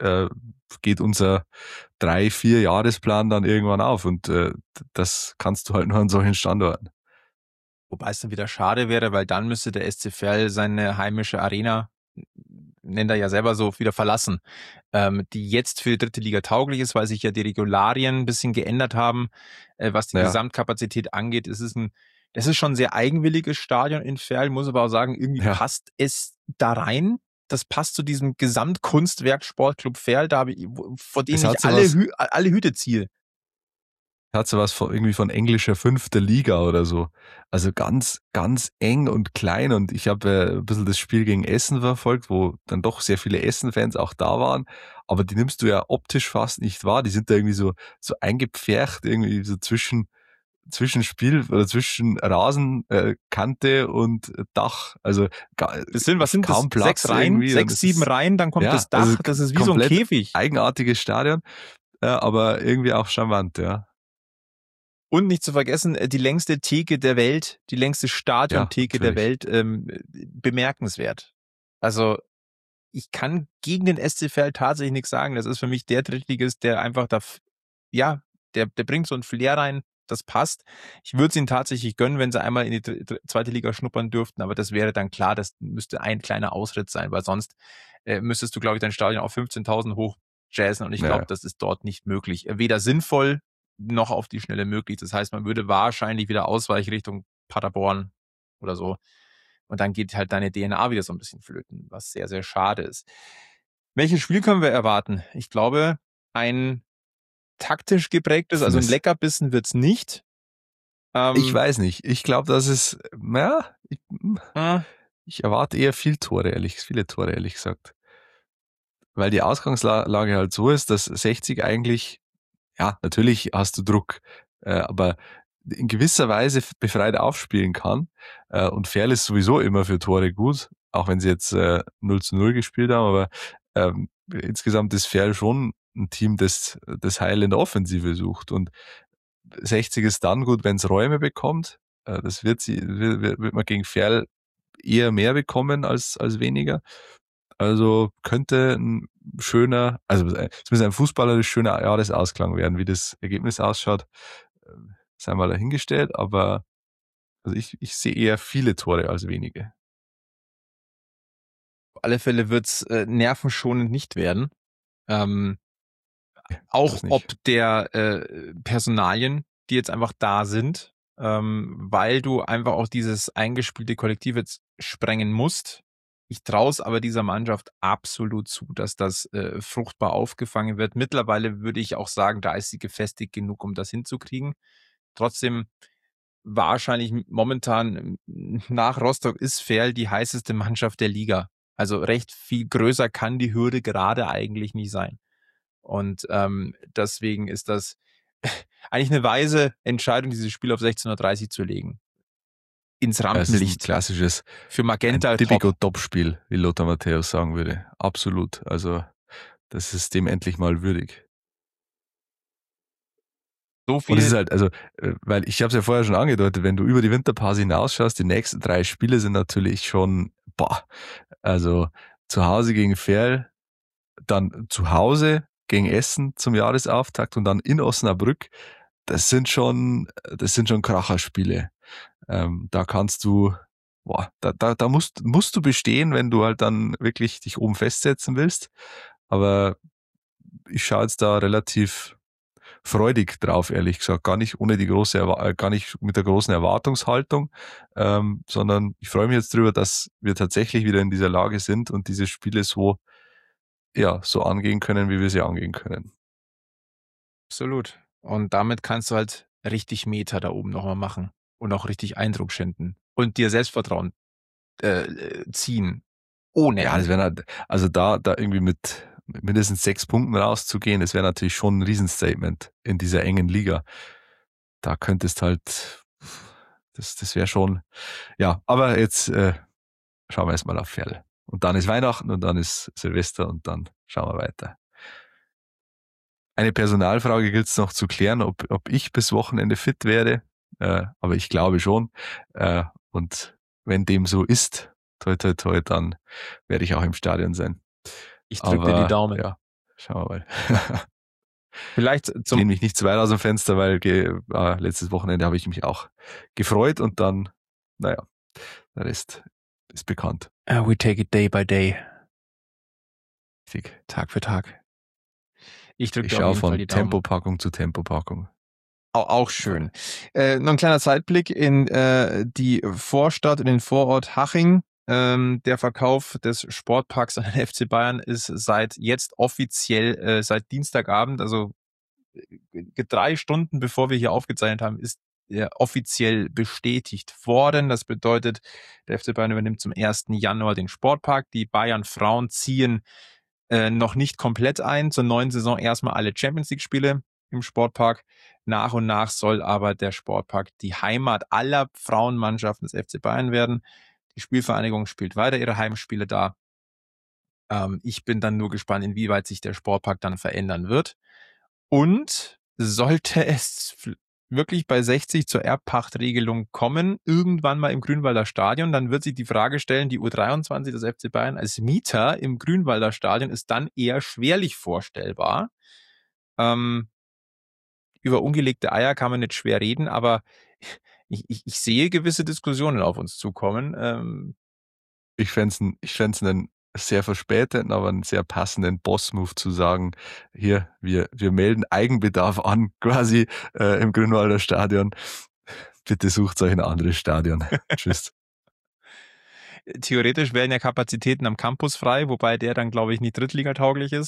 geht unser 3-4 Jahresplan dann irgendwann auf und das kannst du halt nur an solchen Standorten. Wobei es dann wieder schade wäre, weil dann müsste der SC Verl seine heimische Arena, nennt er ja selber so, wieder verlassen, die jetzt für die dritte Liga tauglich ist, weil sich ja die Regularien ein bisschen geändert haben, was die Gesamtkapazität angeht. Das ist schon ein sehr eigenwilliges Stadion in Verl, muss aber auch sagen, irgendwie passt es da rein. Das passt zu diesem Gesamtkunstwerk Sportclub Verl, vor dem ich alle Hüte ziehe. Hat so was von englischer 5. Liga oder so. Also ganz, ganz eng und klein. Und ich habe ein bisschen das Spiel gegen Essen verfolgt, wo dann doch sehr viele Essen-Fans auch da waren. Aber die nimmst du ja optisch fast nicht wahr. Die sind da irgendwie so eingepfercht, irgendwie so zwischen Spiel oder zwischen Rasenkante und Dach. Also was sind kaum das? Platz 6 Reihen, 6, 7 Reihen, dann kommt das Dach. Also das ist wie so ein Käfig. Eigenartiges Stadion, aber irgendwie auch charmant, ja. Und nicht zu vergessen, die längste Theke der Welt, die längste Stadiontheke der Welt, bemerkenswert. Also ich kann gegen den SC Verl tatsächlich nichts sagen. Das ist für mich der Drittligist, der einfach der bringt so ein Flair rein, das passt. Ich würde es ihnen tatsächlich gönnen, wenn sie einmal in die zweite Liga schnuppern dürften, aber das wäre dann klar, das müsste ein kleiner Ausritt sein, weil sonst müsstest du, glaube ich, dein Stadion auf 15.000 hochjazzen und ich glaube, das ist dort nicht möglich. Weder sinnvoll noch auf die Schnelle möglich. Das heißt, man würde wahrscheinlich wieder ausweichen Richtung Paderborn oder so. Und dann geht halt deine DNA wieder so ein bisschen flöten, was sehr, sehr schade ist. Welches Spiel können wir erwarten? Ich glaube, ein taktisch geprägtes, also ein Leckerbissen wird's nicht. Ich weiß nicht. Ich glaube, dass es, ich erwarte eher viele Tore, ehrlich gesagt. Weil die Ausgangslage halt so ist, dass 60 eigentlich, natürlich hast du Druck, aber in gewisser Weise befreit aufspielen kann. Und Verl ist sowieso immer für Tore gut, auch wenn sie jetzt 0-0 gespielt haben, aber insgesamt ist Verl schon ein Team, das Heil in der Offensive sucht. Und 60 ist dann gut, wenn es Räume bekommt. Das wird man gegen Verl eher mehr bekommen als weniger. Also könnte ein schöner, also es muss ein fußballerisch schöner Jahresausklang werden. Wie das Ergebnis ausschaut, sei mal dahingestellt, aber also ich sehe eher viele Tore als wenige. Auf alle Fälle wird's nervenschonend nicht werden. Auch ob der Personalien, die jetzt einfach da sind, weil du einfach auch dieses eingespielte Kollektiv jetzt sprengen musst. Ich traue es aber dieser Mannschaft absolut zu, dass das fruchtbar aufgefangen wird. Mittlerweile würde ich auch sagen, da ist sie gefestigt genug, um das hinzukriegen. Trotzdem wahrscheinlich momentan nach Rostock ist Verl die heißeste Mannschaft der Liga. Also recht viel größer kann die Hürde gerade eigentlich nicht sein. Und deswegen ist das eigentlich eine weise Entscheidung, dieses Spiel auf 16:30 zu legen. Ins Rampenlicht. Ein klassisches, für Magenta ein typico Top-Spiel, wie Lothar Matthäus sagen würde. Absolut. Also das ist dem endlich mal würdig. So viel. Und es ist halt, also, weil ich habe es ja vorher schon angedeutet, wenn du über die Winterpause hinausschaust, die nächsten 3 Spiele sind natürlich schon, also zu Hause gegen Verl, dann zu Hause gegen Essen zum Jahresauftakt und dann in Osnabrück. Das sind schon Kracherspiele. Da kannst du, da musst du bestehen, wenn du halt dann wirklich dich oben festsetzen willst. Aber ich schaue jetzt da relativ freudig drauf, ehrlich gesagt. Gar nicht gar nicht mit der großen Erwartungshaltung, sondern ich freue mich jetzt drüber, dass wir tatsächlich wieder in dieser Lage sind und diese Spiele so angehen können, wie wir sie angehen können. Absolut. Und damit kannst du halt richtig Meter da oben nochmal machen und auch richtig Eindruck schinden und dir Selbstvertrauen ziehen. Ohne Ja, das wäre halt, also da irgendwie mit mindestens 6 Punkten rauszugehen, das wäre natürlich schon ein Riesenstatement in dieser engen Liga. Da könntest halt, das wäre schon, ja, aber jetzt schauen wir erstmal auf Ferl. Und dann ist Weihnachten und dann ist Silvester und dann schauen wir weiter. Eine Personalfrage gilt es noch zu klären, ob ich bis Wochenende fit werde, aber ich glaube schon. Und wenn dem so ist, toi toi toi, dann werde ich auch im Stadion sein. Ich drücke dir die Daumen. Ja, schauen wir mal. Vielleicht Ich lehne mich nicht zu weit aus dem Fenster, weil letztes Wochenende habe ich mich auch gefreut und dann, naja, der Rest ist bekannt. We take it day by day. Richtig. Tag für Tag. Ich drücke dir auf schaue jeden Fall von die Daumen. Tempopackung zu Tempopackung. Auch schön. Noch ein kleiner Zeitblick in die Vorstadt, in den Vorort Haching. Der Verkauf des Sportparks an den FC Bayern ist seit jetzt offiziell, seit Dienstagabend, also 3 Stunden bevor wir hier aufgezeichnet haben, ist offiziell bestätigt worden. Das bedeutet, der FC Bayern übernimmt zum 1. Januar den Sportpark. Die Bayern Frauen ziehen noch nicht komplett ein. Zur neuen Saison erstmal alle Champions-League-Spiele im Sportpark. Nach und nach soll aber der Sportpark die Heimat aller Frauenmannschaften des FC Bayern werden. Die Spielvereinigung spielt weiter ihre Heimspiele da. Ich bin dann nur gespannt, inwieweit sich der Sportpark dann verändern wird. Und sollte es wirklich bei 60 zur Erbpachtregelung kommen, irgendwann mal im Grünwalder Stadion, dann wird sich die Frage stellen, die U23 des FC Bayern als Mieter im Grünwalder Stadion ist dann eher schwerlich vorstellbar. Über ungelegte Eier kann man nicht schwer reden, aber ich sehe gewisse Diskussionen auf uns zukommen. Ich fänd's einen sehr verspäteten, aber einen sehr passenden Boss-Move zu sagen, hier, wir melden Eigenbedarf an, quasi im Grünwalder Stadion. Bitte sucht euch ein anderes Stadion. Tschüss. Theoretisch wären ja Kapazitäten am Campus frei, wobei der dann, glaube ich, nicht drittligatauglich ist.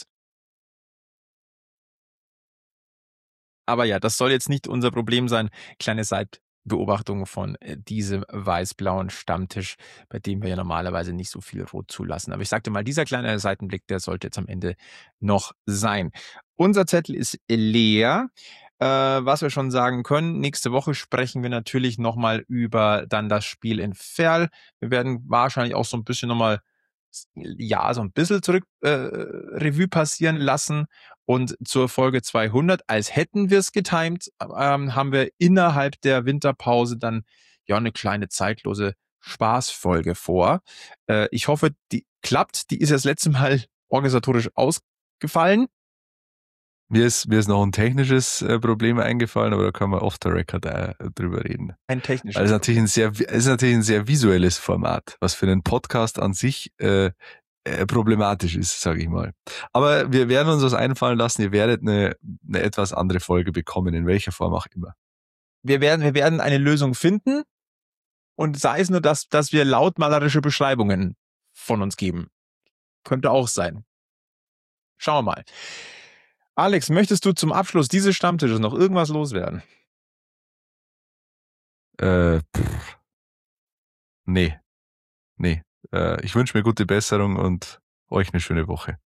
Aber ja, das soll jetzt nicht unser Problem sein. Kleine Seitbeobachtung von diesem weiß-blauen Stammtisch, bei dem wir ja normalerweise nicht so viel Rot zulassen. Aber ich sagte mal, dieser kleine Seitenblick, der sollte jetzt am Ende noch sein. Unser Zettel ist leer. Was wir schon sagen können, nächste Woche sprechen wir natürlich nochmal über dann das Spiel in Verl. Wir werden wahrscheinlich auch so ein bisschen nochmal, so ein bisschen zurück Revue passieren lassen. Und zur Folge 200, als hätten wir es getimt, haben wir innerhalb der Winterpause dann ja eine kleine zeitlose Spaßfolge vor. Ich hoffe, die klappt. Die ist das letzte Mal organisatorisch ausgefallen. Mir ist noch ein technisches Problem eingefallen, aber da kann man off the record drüber reden. Ein technisches. Also es ist natürlich ein sehr visuelles Format, was für einen Podcast an sich problematisch ist, sage ich mal. Aber wir werden uns was einfallen lassen. Ihr werdet eine etwas andere Folge bekommen, in welcher Form auch immer. Wir werden eine Lösung finden und sei es nur, dass wir lautmalerische Beschreibungen von uns geben. Könnte auch sein. Schauen wir mal. Alex, möchtest du zum Abschluss dieses Stammtisches noch irgendwas loswerden? Nee. Ich wünsche mir gute Besserung und euch eine schöne Woche.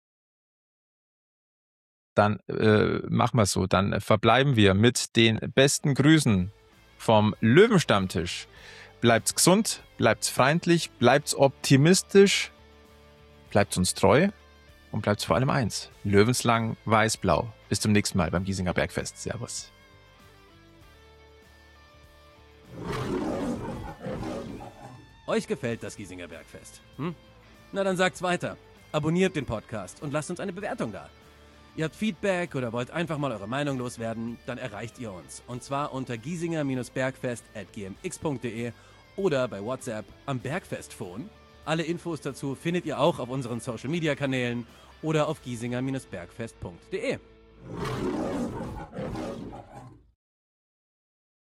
Dann machen wir es so. Dann verbleiben wir mit den besten Grüßen vom Löwenstammtisch. Bleibt's gesund, bleibt's freundlich, bleibt's optimistisch, bleibt's uns treu und bleibt's vor allem eins. Löwenslang weiß-blau. Bis zum nächsten Mal beim Giesinger Bergfest. Servus. Euch gefällt das Giesinger Bergfest? Na dann sagt's weiter. Abonniert den Podcast und lasst uns eine Bewertung da. Ihr habt Feedback oder wollt einfach mal eure Meinung loswerden, dann erreicht ihr uns. Und zwar unter giesinger-bergfest@gmx.de oder bei WhatsApp am Bergfestphone. Alle Infos dazu findet ihr auch auf unseren Social-Media-Kanälen oder auf giesinger-bergfest.de.